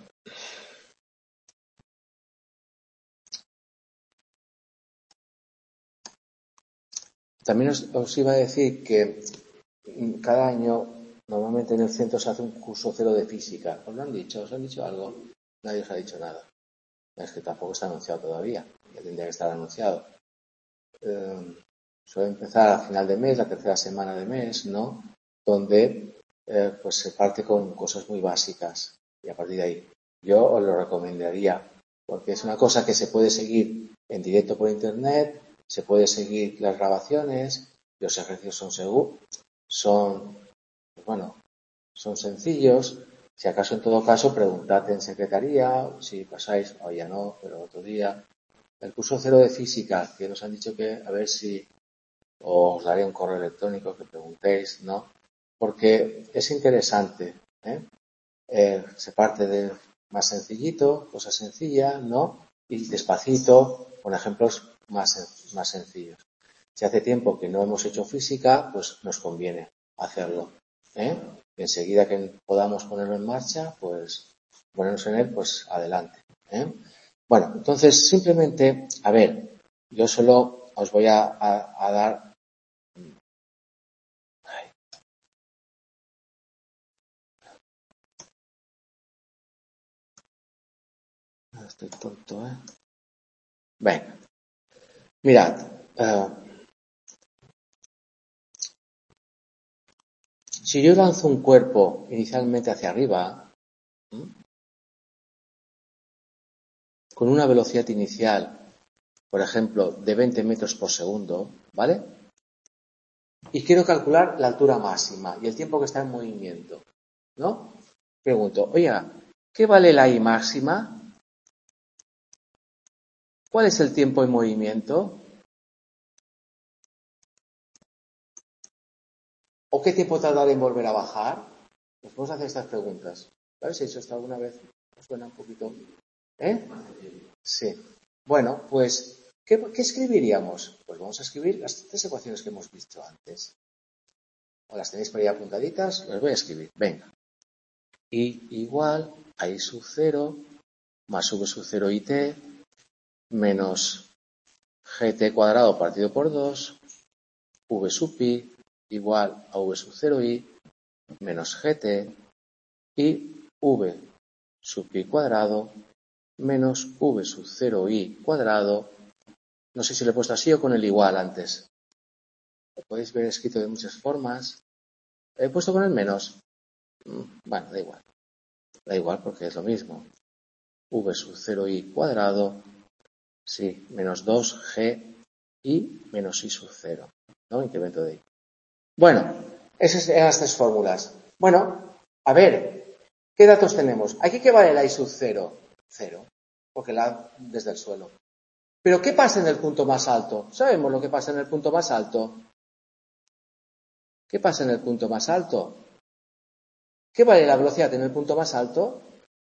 También os, os iba a decir que cada año normalmente en el centro se hace un curso cero de física. ¿Os lo han dicho? ¿Os han dicho algo? Nadie os ha dicho nada. Es que tampoco está anunciado todavía. Ya tendría que estar anunciado. Eh, suele empezar a final de mes, la tercera semana de mes, ¿no? Donde eh, pues se parte con cosas muy básicas. Y a partir de ahí, yo os lo recomendaría. Porque es una cosa que se puede seguir en directo por internet, se puede seguir las grabaciones, los ejercicios son seguros, son, bueno, son sencillos, Si acaso, en todo caso, preguntad en secretaría, si pasáis, hoy ya no, pero otro día. El curso cero de física, que nos han dicho que a ver si os daré un correo electrónico que preguntéis, ¿no? Porque es interesante, ¿eh? Eh, se parte de más sencillito, cosas sencillas, ¿no? Y despacito, con ejemplos más, más sencillos. Si hace tiempo que no hemos hecho física, pues nos conviene hacerlo, ¿eh? Y enseguida que podamos ponerlo en marcha, pues ponernos en él, pues adelante, ¿eh? Bueno, entonces simplemente, a ver, yo solo os voy a, a, a dar. Ay, estoy tonto, ¿eh? Venga, mirad. Uh, si yo lanzo un cuerpo inicialmente hacia arriba, ¿eh? con una velocidad inicial, por ejemplo, de veinte metros por segundo, ¿vale? Y quiero calcular la altura máxima y el tiempo que está en movimiento, ¿no? Pregunto, oiga, ¿qué vale la I máxima? ¿Cuál es el tiempo en movimiento? ¿O qué tiempo tardará en volver a bajar? Nos podemos hacer estas preguntas. ¿Habéis hecho esto alguna vez? ¿Os suena un poquito? ¿Eh? Sí. Bueno, pues, ¿qué, qué escribiríamos? Pues vamos a escribir las tres ecuaciones que hemos visto antes. O las tenéis por ahí apuntaditas, las voy a escribir. Venga. I igual a I sub cero más V sub cero I t menos gt cuadrado partido por dos, V sub i igual a V sub cero i menos gt y V sub i cuadrado menos V sub cero i cuadrado. No sé si lo he puesto así o con el igual antes. Lo podéis ver escrito de muchas formas. ¿He puesto con el menos? Bueno, da igual. Da igual porque es lo mismo. V sub cero i cuadrado, sí, menos dos g i menos i sub cero, ¿no? Incremento de i. Bueno, esas eran las tres fórmulas. Bueno, a ver, ¿qué datos tenemos? ¿Aquí qué vale la i sub cero? Cero, porque la desde el suelo. ¿Pero qué pasa en el punto más alto? ¿Sabemos lo que pasa en el punto más alto? ¿Qué pasa en el punto más alto? ¿Qué vale la velocidad en el punto más alto?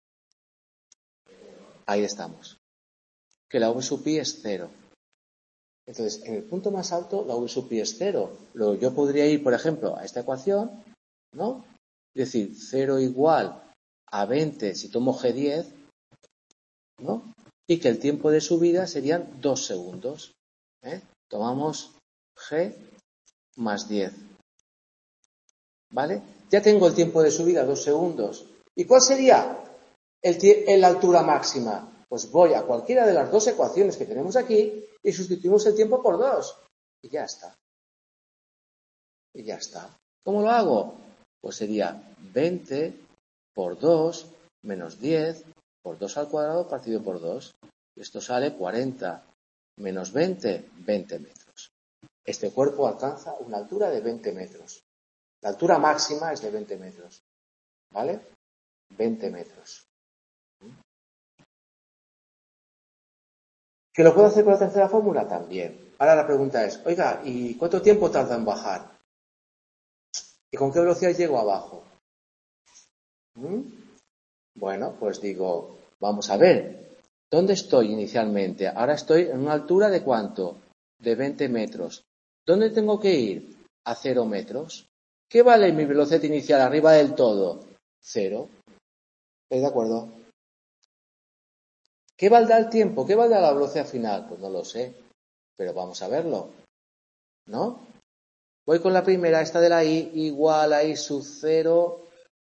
Ahí estamos. Que la V sub i es cero. Entonces, en el punto más alto, la V sub i es cero. Luego, yo podría ir, por ejemplo, a esta ecuación, ¿no? Es decir, cero igual a veinte si tomo G diez, ¿no? Y que el tiempo de subida serían dos segundos. ¿eh? Tomamos G más diez. ¿Vale? Ya tengo el tiempo de subida, dos segundos. ¿Y cuál sería el, el, la altura máxima? Pues voy a cualquiera de las dos ecuaciones que tenemos aquí y sustituimos el tiempo por dos. Y ya está. Y ya está. ¿Cómo lo hago? Pues sería veinte por dos menos diez por dos al cuadrado partido por dos. Esto sale cuarenta menos veinte, veinte metros. Este cuerpo alcanza una altura de veinte metros. La altura máxima es de veinte metros. ¿Vale? veinte metros. ¿Que lo puedo hacer con la tercera fórmula? También. Ahora la pregunta es, oiga, ¿y cuánto tiempo tarda en bajar? ¿Y con qué velocidad llego abajo? ¿Mm? Bueno, pues digo, vamos a ver, ¿dónde estoy inicialmente? Ahora estoy en una altura de ¿cuánto? De veinte metros. ¿Dónde tengo que ir? A cero metros. ¿Qué vale mi velocidad inicial arriba del todo? Cero. ¿Estáis de acuerdo? ¿Qué valdrá el tiempo? ¿Qué valdrá la velocidad final? Pues no lo sé, pero vamos a verlo, ¿no? Voy con la primera, esta de la i, igual a i sub cero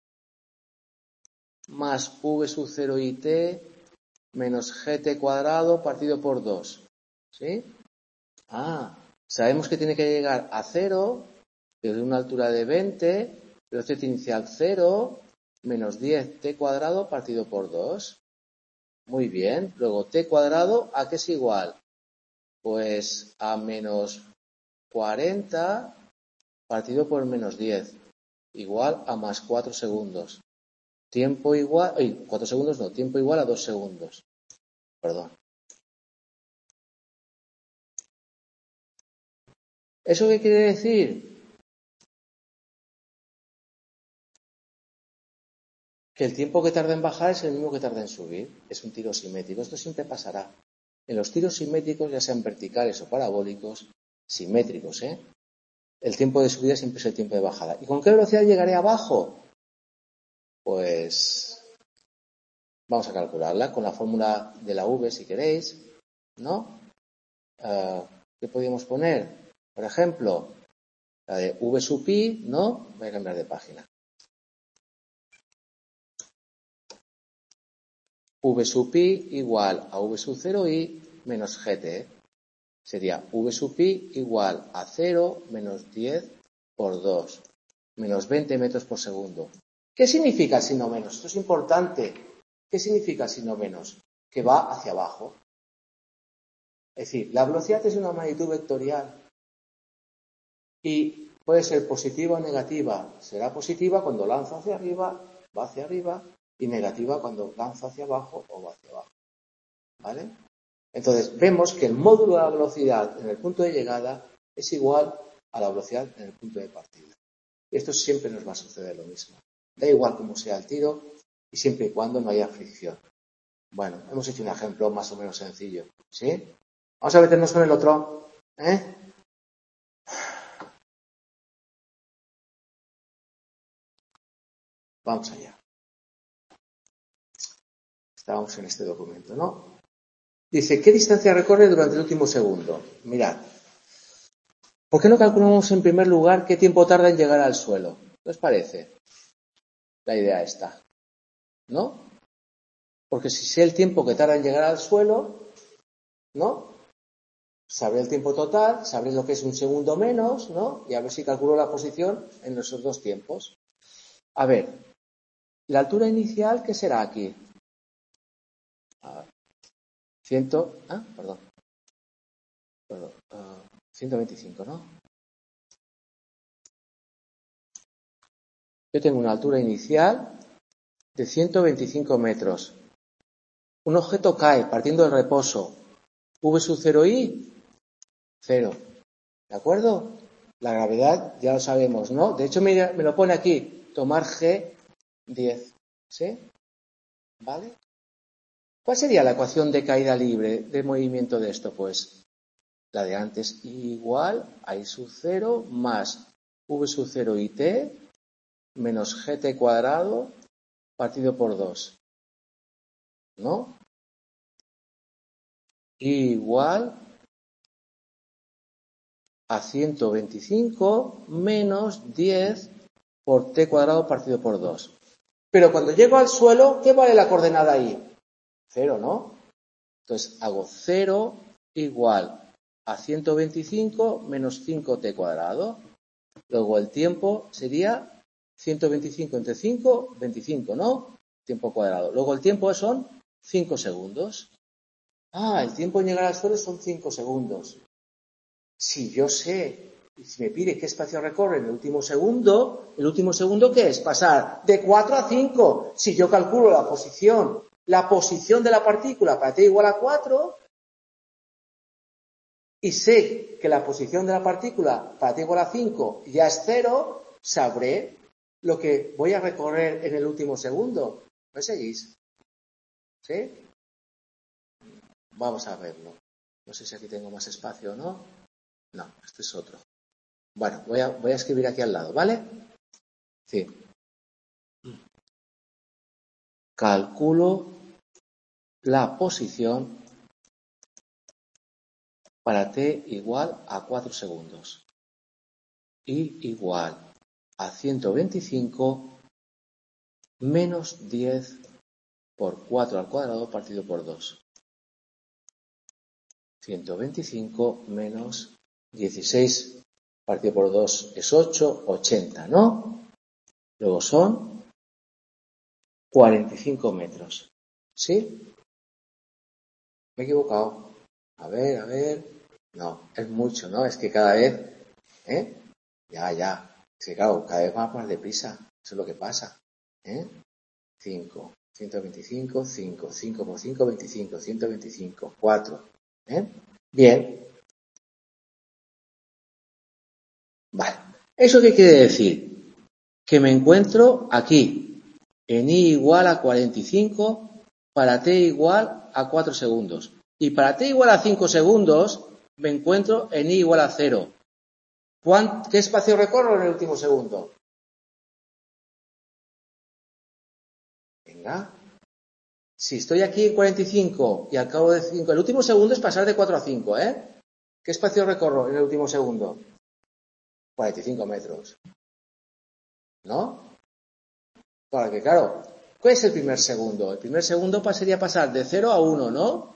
más v sub cero i t menos gt cuadrado partido por dos. ¿Sí? Ah, sabemos que tiene que llegar a cero desde una altura de veinte, velocidad inicial cero, menos diez t cuadrado partido por dos. Muy bien. Luego t cuadrado, ¿a qué es igual? Pues a menos cuarenta partido por menos diez, igual a más cuatro segundos. tiempo igual, ay, cuatro segundos no, tiempo igual a dos segundos. Perdón. ¿Eso qué quiere decir? Que el tiempo que tarda en bajar es el mismo que tarda en subir. Es un tiro simétrico. Esto siempre pasará. En los tiros simétricos, ya sean verticales o parabólicos, simétricos, ¿eh? El tiempo de subida siempre es el tiempo de bajada. ¿Y con qué velocidad llegaré abajo? Pues vamos a calcularla con la fórmula de la V, si queréis, ¿no? Uh, ¿Qué podríamos poner? Por ejemplo, la de V sub I, ¿no? Voy a cambiar de página. V sub I igual a V sub cero I menos G T. Sería V sub I igual a cero menos diez por dos, menos veinte metros por segundo. ¿Qué significa si no menos? Esto es importante. ¿Qué significa si no menos? Que va hacia abajo. Es decir, la velocidad es una magnitud vectorial y puede ser positiva o negativa. Será positiva cuando lanzo hacia arriba, va hacia arriba, y negativa cuando lanzo hacia abajo o va hacia abajo. ¿Vale? Entonces, vemos que el módulo de la velocidad en el punto de llegada es igual a la velocidad en el punto de partida. Y esto siempre nos va a suceder lo mismo. Da igual cómo sea el tiro y siempre y cuando no haya fricción. Bueno, hemos hecho un ejemplo más o menos sencillo. ¿Sí? Vamos a meternos con el otro. ¿Eh? Vamos allá. Estábamos en este documento, ¿no? Dice, ¿qué distancia recorre durante el último segundo? Mirad. ¿Por qué no calculamos en primer lugar qué tiempo tarda en llegar al suelo? ¿Qué os parece? La idea esta, ¿no? Porque si sé el tiempo que tarda en llegar al suelo, ¿no? Sabré el tiempo total, sabré lo que es un segundo menos, ¿no? Y a ver si calculo la posición en esos dos tiempos. A ver, la altura inicial, ¿qué será aquí? A ver, ciento, ah, perdón, perdón, uh, ciento veinticinco, ¿no? Yo tengo una altura inicial de ciento veinticinco metros. Un objeto cae partiendo del reposo. V sub cero I, cero. ¿De acuerdo? La gravedad ya lo sabemos, ¿no? De hecho, me, me lo pone aquí, tomar G diez. ¿Sí? ¿Vale? ¿Cuál sería la ecuación de caída libre de movimiento de esto? Pues la de antes, igual a I sub cero más V sub cero I T menos Gt cuadrado partido por dos. ¿No? Igual a ciento veinticinco menos diez por t cuadrado partido por dos. Pero cuando llego al suelo, ¿qué vale la coordenada ahí? Cero, ¿no? Entonces hago cero igual a ciento veinticinco menos cinco t cuadrado. Luego el tiempo sería ciento veinticinco entre cinco, veinticinco, ¿no? Tiempo cuadrado. Luego el tiempo son cinco segundos. Ah, el tiempo en llegar al suelo son cinco segundos. Si yo sé, si me pide qué espacio recorre en el último segundo, ¿el último segundo qué es? Pasar de cuatro a cinco. Si yo calculo la posición, la posición de la partícula para t igual a cuatro, y sé que la posición de la partícula para t igual a cinco ya es cero, sabré lo que voy a recorrer en el último segundo. ¿Me seguís? ¿Sí? Vamos a verlo. No sé si aquí tengo más espacio o no. No, este es otro. Bueno, voy a, voy a escribir aquí al lado, ¿vale? Sí. Calculo la posición para t igual a cuatro segundos. Y igual a ciento veinticinco menos diez por cuatro al cuadrado partido por dos. ciento veinticinco menos dieciséis partido por dos es ocho, ochenta, ¿no? Luego son cuarenta y cinco metros. ¿Sí? Me he equivocado. A ver, a ver. No, es mucho, ¿no? Es que cada vez, ¿eh? Ya, ya. Es que claro, cada vez va más deprisa. Eso es lo que pasa, ¿eh? cinco, ciento veinticinco, cinco, cinco por cinco, veinticinco, ciento veinticinco, cuatro. ¿Eh? Bien. Vale. ¿Eso qué quiere decir? Que me encuentro aquí, en i igual a cuarenta y cinco, para t igual a cuatro segundos. Y para t igual a cinco segundos, me encuentro en i igual a cero. ¿Qué espacio recorro en el último segundo? Venga. Si estoy aquí en cuarenta y cinco y al cabo de cinco, el último segundo es pasar de cuatro a cinco, ¿eh? ¿Qué espacio recorro en el último segundo? cuarenta y cinco metros. ¿No? Claro que, claro, ¿cuál es el primer segundo? El primer segundo sería pasar de cero a uno, ¿no?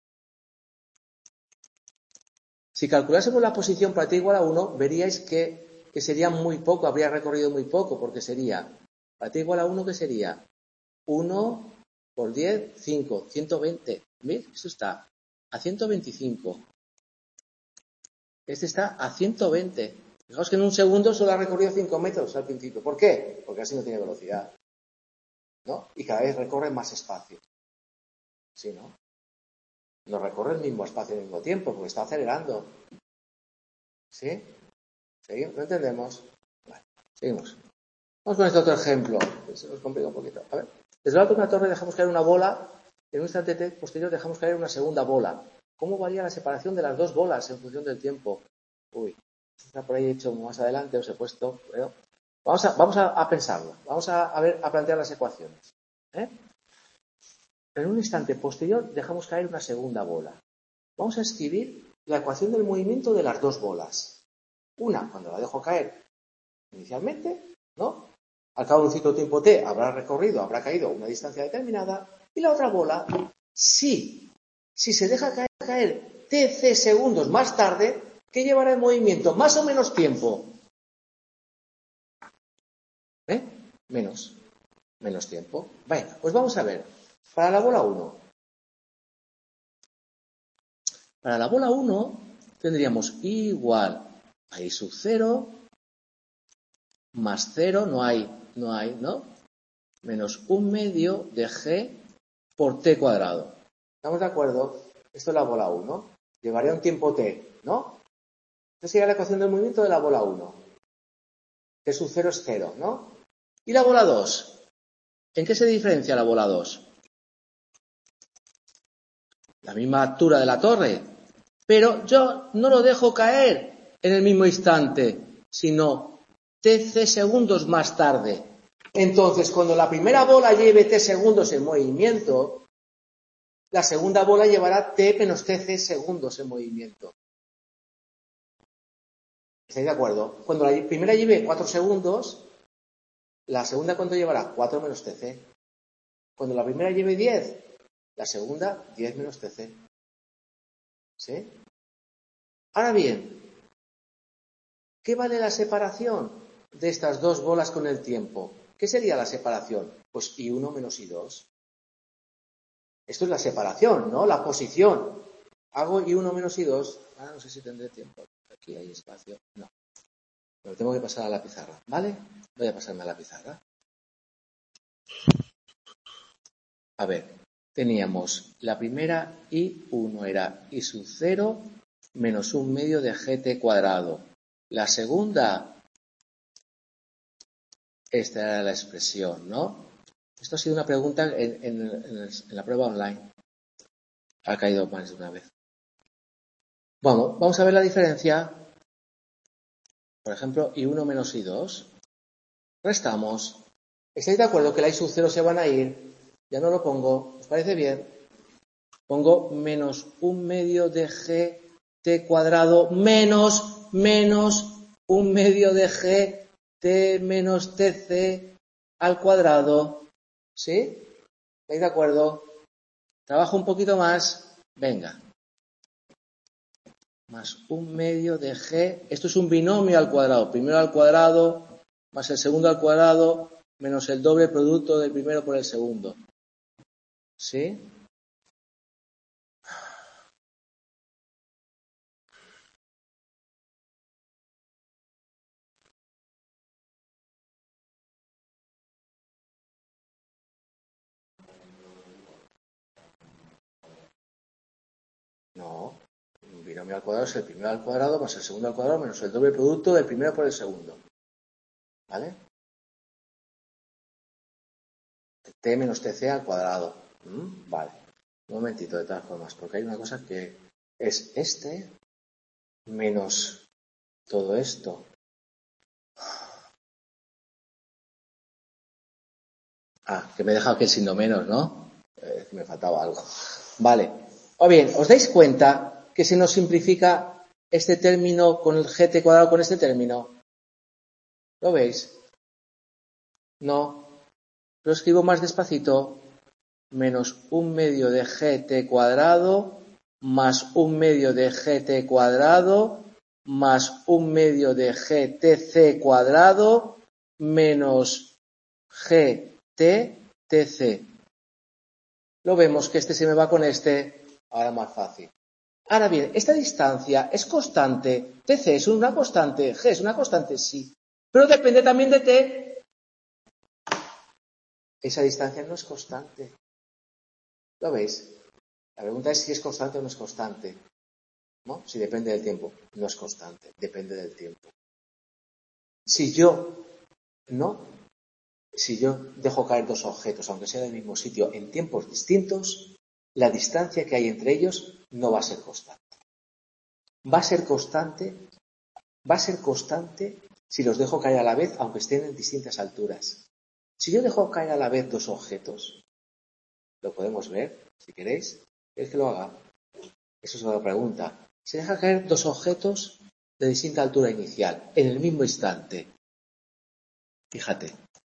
Si calculásemos la posición para t igual a uno, veríais que, que sería muy poco, habría recorrido muy poco, porque sería, para t igual a uno, ¿qué sería? uno por diez, cinco, ciento veinte. ¿Veis? Esto está a ciento veinticinco. Este está a ciento veinte. Fijaos que en un segundo solo ha recorrido cinco metros al principio. ¿Por qué? Porque así no tiene velocidad, ¿no? Y cada vez recorre más espacio. ¿Sí, no? No recorre el mismo espacio al mismo tiempo, porque está acelerando. ¿Sí? ¿Seguimos? ¿Lo entendemos? Vale, seguimos. Vamos con este otro ejemplo. Se nos complica un poquito. A ver. Desde lo alto de una torre dejamos caer una bola. En un instante posterior dejamos caer una segunda bola. ¿Cómo varía la separación de las dos bolas en función del tiempo? Uy, está por ahí hecho más adelante, os he puesto. Pero vamos a, vamos a, a pensarlo. Vamos a, a, ver, a plantear las ecuaciones. ¿Eh? En un instante posterior dejamos caer una segunda bola. Vamos a escribir la ecuación del movimiento de las dos bolas. Una, cuando la dejo caer inicialmente, ¿no? Al cabo de un ciclo de tiempo t habrá recorrido, habrá caído una distancia determinada. Y la otra bola, si, si se deja caer, caer tc segundos más tarde, ¿qué llevará el movimiento? ¿Más o menos tiempo? ¿Eh? Menos. Menos tiempo. Venga, pues vamos a ver. Para la bola uno. Para la bola uno tendríamos I igual a I sub cero más cero, no hay, no hay, ¿no? Menos un medio de G por T cuadrado. ¿Estamos de acuerdo? Esto es la bola uno. Llevaría un tiempo T, ¿no? Esta sería la ecuación del movimiento de la bola uno. T sub cero es cero, ¿no? ¿Y la bola dos? ¿En qué se diferencia la bola dos? La misma altura de la torre. Pero yo no lo dejo caer en el mismo instante, sino tc segundos más tarde. Entonces, cuando la primera bola lleve t segundos en movimiento, la segunda bola llevará t menos tc segundos en movimiento. ¿Estáis de acuerdo? Cuando la primera lleve cuatro segundos, la segunda ¿cuánto llevará? cuatro menos tc. Cuando la primera lleve diez, la segunda diez menos tc. ¿Sí? Ahora bien, ¿qué vale la separación de estas dos bolas con el tiempo? ¿Qué sería la separación? Pues I uno menos I dos. Esto es la separación, ¿no? La posición. Hago I uno menos I dos. Ah, no sé si tendré tiempo. Aquí hay espacio. No. Pero tengo que pasar a la pizarra, ¿vale? Voy a pasarme a la pizarra. A ver, teníamos la primera I uno era I sub cero menos un medio de Gt cuadrado. La segunda, esta era la expresión, ¿no? Esto ha sido una pregunta en, en, en, el, en la prueba online. Ha caído más de una vez. Bueno, vamos a ver la diferencia. Por ejemplo, I uno menos I dos. Restamos. ¿Estáis de acuerdo que la I sub cero se van a ir? Ya no lo pongo. ¿Os parece bien? Pongo menos un medio de G T cuadrado menos, menos un medio de G T menos T C al cuadrado. ¿Sí? ¿Estáis de acuerdo? Trabajo un poquito más. Venga. Más un medio de G. Esto es un binomio al cuadrado. Primero al cuadrado más el segundo al cuadrado menos el doble producto del primero por el segundo. ¿Sí? No. Un binomio al cuadrado es el primero al cuadrado más el segundo al cuadrado menos el doble producto del primero por el segundo. ¿Vale? T menos T C al cuadrado. ¿Mm? Vale. Un momentito de todas formas, porque hay una cosa que es este menos todo esto. Ah, que me he dejado aquí el signo menos, ¿no? Eh, me faltaba algo. Vale. O bien, ¿os dais cuenta que se nos simplifica este término con el gt cuadrado con este término? ¿Lo veis? No. Lo escribo más despacito. Menos un medio de gt cuadrado más un medio de gt cuadrado más un medio de gtc cuadrado menos gttc. Lo vemos que este se me va con este, ahora más fácil. Ahora bien, esta distancia es constante, tc es una constante, g es una constante, sí, pero depende también de t. Esa distancia no es constante. ¿Lo veis? La pregunta es si es constante o no es constante. ¿No? Si depende del tiempo. No es constante, depende del tiempo. Si yo no, si yo dejo caer dos objetos, aunque sea del mismo sitio, en tiempos distintos, la distancia que hay entre ellos no va a ser constante. Va a ser constante, va a ser constante si los dejo caer a la vez, aunque estén en distintas alturas. Si yo dejo caer a la vez dos objetos, lo podemos ver, si queréis. ¿Queréis que lo haga? Eso es una pregunta. Se deja caer dos objetos de distinta altura inicial, en el mismo instante. Fíjate.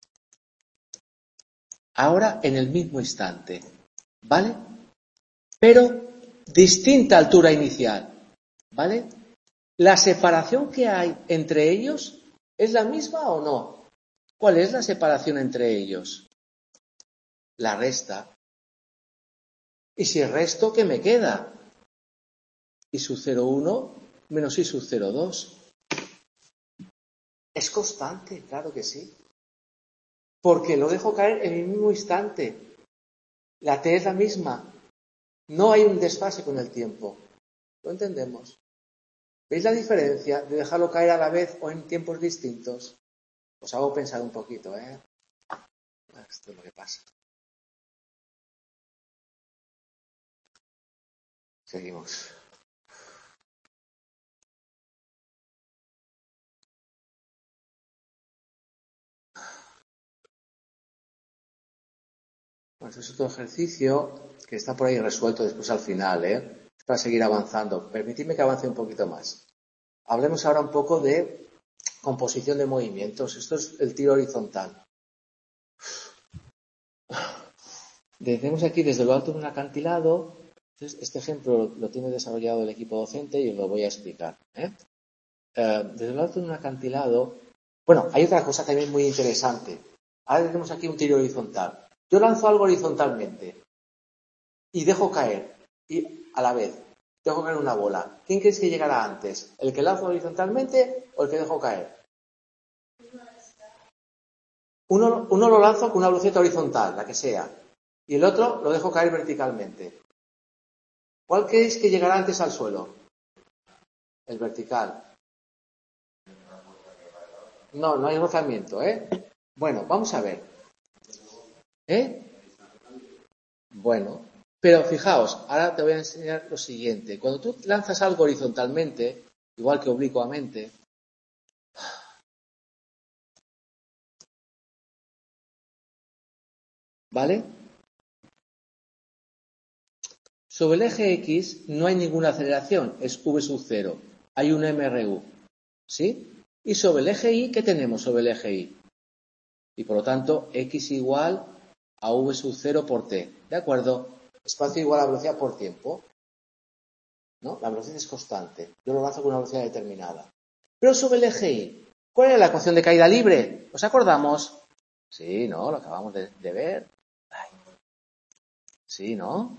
Ahora en el mismo instante. ¿Vale? Pero distinta altura inicial. ¿Vale? ¿La separación que hay entre ellos es la misma o no? ¿Cuál es la separación entre ellos? La resta. Y si el resto, ¿qué me queda? I sub cero uno menos I sub cero dos. Es constante, claro que sí. Porque lo dejo caer en el mismo instante. La t es la misma. No hay un desfase con el tiempo. ¿Lo entendemos? ¿Veis la diferencia de dejarlo caer a la vez o en tiempos distintos? Os hago pensar un poquito, ¿eh? Esto es lo que pasa. Seguimos. Bueno, este es otro ejercicio que está por ahí resuelto después al final, ¿eh? Es para seguir avanzando. Permitidme que avance un poquito más. Hablemos ahora un poco de composición de movimientos. Esto es el tiro horizontal. Tenemos aquí desde lo alto de un acantilado. Este ejemplo lo tiene desarrollado el equipo docente y os lo voy a explicar. ¿eh? Eh, desde lo alto de un acantilado. Bueno, hay otra cosa también muy interesante. Ahora tenemos aquí un tiro horizontal. Yo lanzo algo horizontalmente y dejo caer, y a la vez dejo caer una bola. ¿Quién crees que llegará antes? ¿El que lanzo horizontalmente o el que dejo caer? Uno, uno lo lanzo con una velocidad horizontal, la que sea, y el otro lo dejo caer verticalmente. ¿Cuál creéis que llegará antes al suelo? El vertical. No, no hay rozamiento, ¿eh? Bueno, vamos a ver. ¿Eh? Bueno, pero fijaos, ahora te voy a enseñar lo siguiente. Cuando tú lanzas algo horizontalmente, igual que oblicuamente, ¿vale? Sobre el eje X no hay ninguna aceleración, es v sub cero. Hay un M R U, ¿sí? Y sobre el eje Y, ¿qué tenemos sobre el eje Y? Y por lo tanto, X igual a v sub cero por t, ¿de acuerdo? Espacio igual a velocidad por tiempo, ¿no? La velocidad es constante. Yo lo lanzo con una velocidad determinada. Pero sobre el eje Y, ¿cuál era la ecuación de caída libre? ¿Os acordamos? Sí, ¿no? Lo acabamos de, de ver. Ay. Sí, ¿no?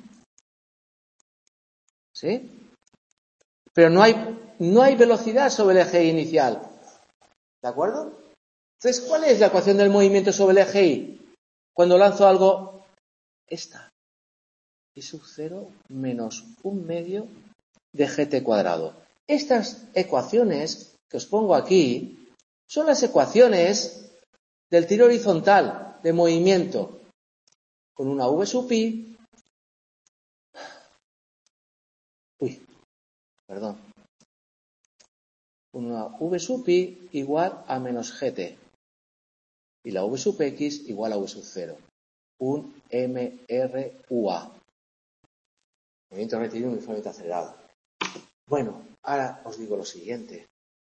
¿Sí? Pero no hay, no hay velocidad sobre el eje Y inicial. ¿De acuerdo? Entonces, ¿cuál es la ecuación del movimiento sobre el eje Y? Cuando lanzo algo, esta. I sub cero menos un medio de gt cuadrado. Estas ecuaciones que os pongo aquí son las ecuaciones del tiro horizontal de movimiento con una v sub i, uy, perdón, una v sub i igual a menos gt y la v sub x igual a v sub cero, un M R U A, movimiento rectilíneo uniformemente acelerado. Bueno, ahora os digo lo siguiente.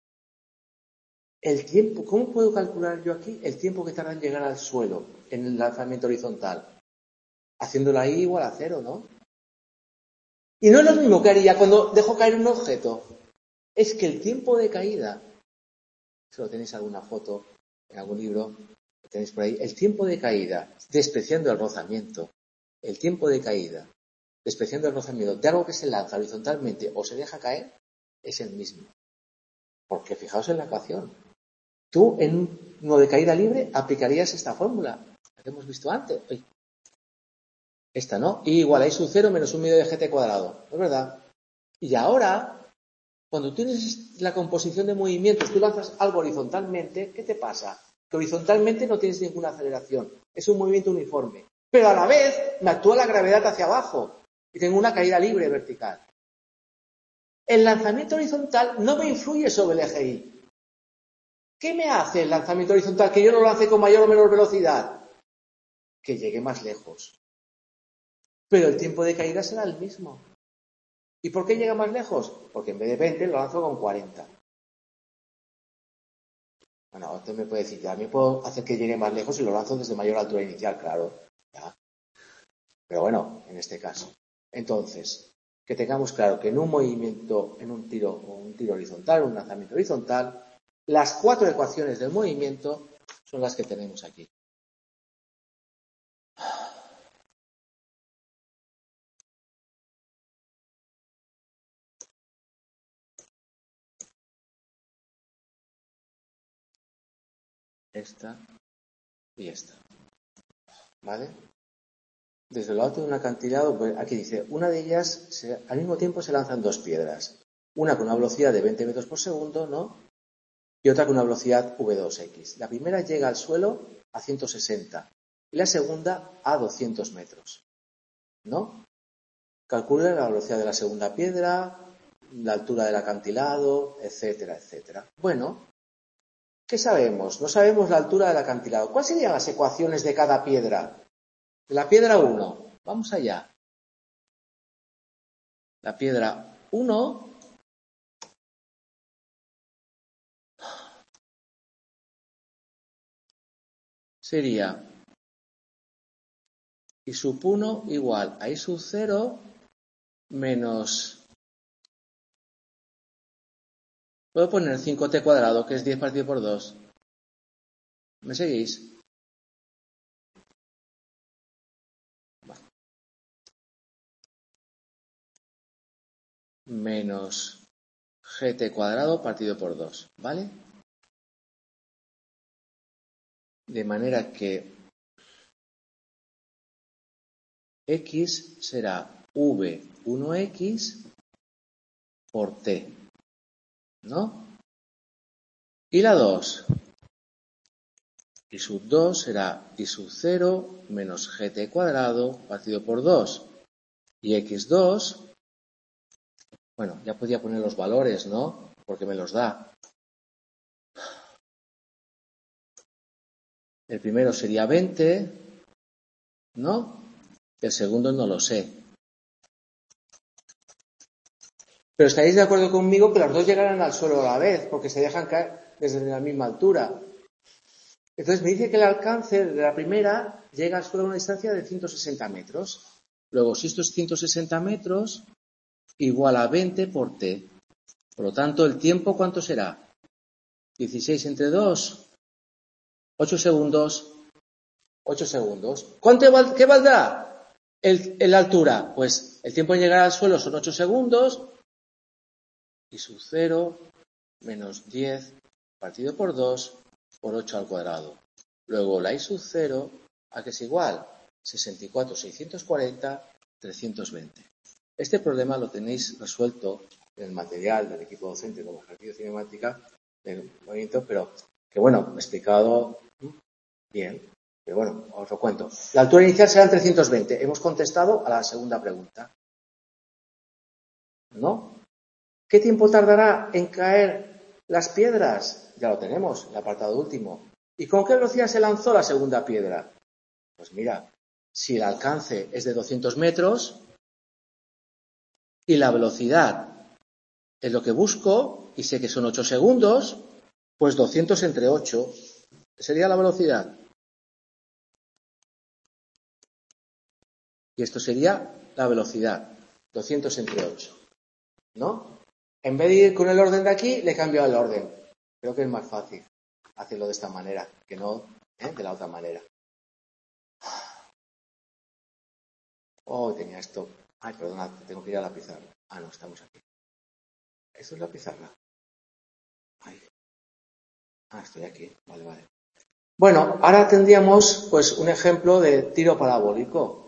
El tiempo, ¿cómo puedo calcular yo aquí el tiempo que tarda en llegar al suelo en el lanzamiento horizontal? Haciéndola ahí igual a cero, ¿no? Y no es lo mismo que haría cuando dejo caer un objeto. Es que el tiempo de caída, si lo tenéis alguna foto en algún libro, lo tenéis por ahí, el tiempo de caída, despreciando el rozamiento, el tiempo de caída, despreciando el rozamiento de algo que se lanza horizontalmente o se deja caer, es el mismo. Porque fijaos en la ecuación. Tú, en uno de caída libre, aplicarías esta fórmula, la que hemos visto antes. Uy. Esta, ¿no? I igual a I sub cero menos un medio de gt cuadrado. ¿Es verdad? Y ahora, cuando tienes la composición de movimientos, tú lanzas algo horizontalmente, ¿qué te pasa? Que horizontalmente no tienes ninguna aceleración. Es un movimiento uniforme. Pero a la vez me actúa la gravedad hacia abajo y tengo una caída libre vertical. El lanzamiento horizontal no me influye sobre el eje Y. ¿Qué me hace el lanzamiento horizontal? Que yo lo lance con mayor o menor velocidad. Que llegue más lejos. Pero el tiempo de caída será el mismo. ¿Y por qué llega más lejos? Porque en vez de veinte lo lanzo con cuarenta. Bueno, usted me puede decir, ya, a mí puedo hacer que llegue más lejos y lo lanzo desde mayor altura inicial, claro. ¿Ya? Pero bueno, en este caso. Entonces, que tengamos claro que en un movimiento, en un tiro, o un tiro horizontal, un lanzamiento horizontal, las cuatro ecuaciones del movimiento son las que tenemos aquí. Esta y esta. ¿Vale? Desde lo alto de un acantilado, pues aquí dice, una de ellas, se, al mismo tiempo se lanzan dos piedras. Una con una velocidad de veinte metros por segundo, ¿no? Y otra con una velocidad v dos x. La primera llega al suelo a ciento sesenta y la segunda a doscientos metros, ¿no? Calcula la velocidad de la segunda piedra, la altura del acantilado, etcétera, etcétera. Bueno, ¿qué sabemos? No sabemos la altura del acantilado. ¿Cuáles serían las ecuaciones de cada piedra? De la piedra uno, vamos allá. La piedra uno sería I sub uno igual a I sub cero menos... Puedo poner cinco t cuadrado, que es diez partido por dos. ¿Me seguís? Vale. Menos gt cuadrado partido por dos, ¿vale? De manera que x será v uno x por t, ¿no? Y la dos, I sub dos será I sub cero menos gt cuadrado partido por dos. Y x dos, bueno, ya podía poner los valores, ¿no? Porque me los da. El primero sería veinte, ¿no? El segundo no lo sé. Pero estaréis de acuerdo conmigo que las dos llegarán al suelo a la vez, porque se dejan caer desde la misma altura. Entonces me dice que el alcance de la primera llega al suelo a una distancia de ciento sesenta metros. Luego, si esto es ciento sesenta metros, igual a veinte por t. Por lo tanto, ¿el tiempo cuánto será? dieciséis entre dos, ocho segundos. ocho segundos. ¿Cuánto val- ¿Qué valdrá el, el altura? Pues el tiempo en llegar al suelo son ocho segundos. I sub cero menos diez partido por dos por ocho al cuadrado. Luego la I sub cero, ¿a qué es igual? sesenta y cuatro, seiscientos cuarenta, trescientos veinte. Este problema lo tenéis resuelto en el material del equipo docente como ejercicio cinemática del movimiento, pero que bueno, explicado bien. Pero bueno, os lo cuento. La altura inicial será trescientos veinte. Hemos contestado a la segunda pregunta. ¿No? ¿Qué tiempo tardará en caer las piedras? Ya lo tenemos, el apartado último. ¿Y con qué velocidad se lanzó la segunda piedra? Pues mira, si el alcance es de doscientos metros y la velocidad es lo que busco y sé que son ocho segundos, pues doscientos entre ocho sería la velocidad. Y esto sería la velocidad, doscientos entre ocho. ¿No? En vez de ir con el orden de aquí, le he cambiado el orden. Creo que es más fácil hacerlo de esta manera que no ¿eh? de la otra manera. Oh, tenía esto. Ay, perdona, tengo que ir a la pizarra. Ah, no, estamos aquí. ¿Esto es la pizarra? Ay. Ah, estoy aquí. Vale, vale. Bueno, ahora tendríamos pues un ejemplo de tiro parabólico.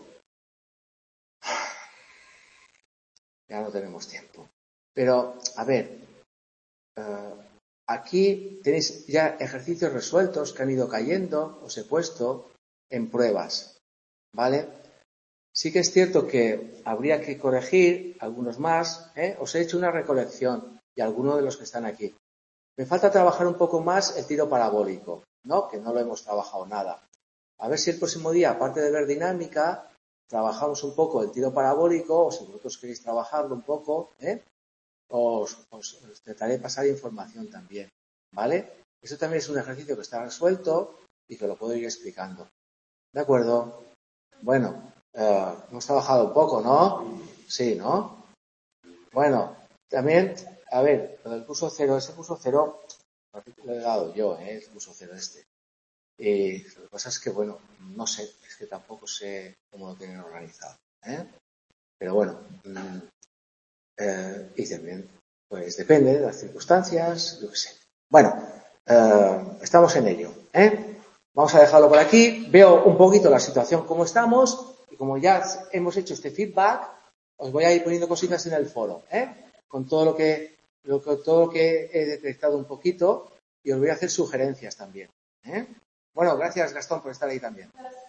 Ya no tenemos tiempo. Pero, a ver, eh, aquí tenéis ya ejercicios resueltos que han ido cayendo, os he puesto en pruebas, ¿vale? Sí que es cierto que habría que corregir algunos más, ¿eh? Os he hecho una recolección y algunos de los que están aquí. Me falta trabajar un poco más el tiro parabólico, ¿no? Que no lo hemos trabajado nada. A ver si el próximo día, aparte de ver dinámica, trabajamos un poco el tiro parabólico, o si vosotros queréis trabajarlo un poco, ¿eh? Os, os, os trataré de pasar información también, ¿vale? Eso también es un ejercicio que está resuelto y que lo puedo ir explicando. ¿De acuerdo? Bueno, eh, hemos trabajado un poco, ¿no? Sí, ¿no? Bueno, también, a ver, lo del curso cero, ese curso cero, lo he dado yo, ¿eh? El curso cero este. Y lo que pasa es que, bueno, no sé, es que tampoco sé cómo lo tienen organizado, ¿eh? Pero bueno, mmm, eh, y también, pues depende de las circunstancias, yo qué sé. Bueno, eh, estamos en ello, ¿eh? Vamos a dejarlo por aquí. Veo un poquito la situación como estamos y como ya hemos hecho este feedback, os voy a ir poniendo cositas en el foro, ¿eh? Con todo lo que, lo que, todo lo que he detectado un poquito y os voy a hacer sugerencias también, ¿eh? Bueno, gracias Gastón por estar ahí también.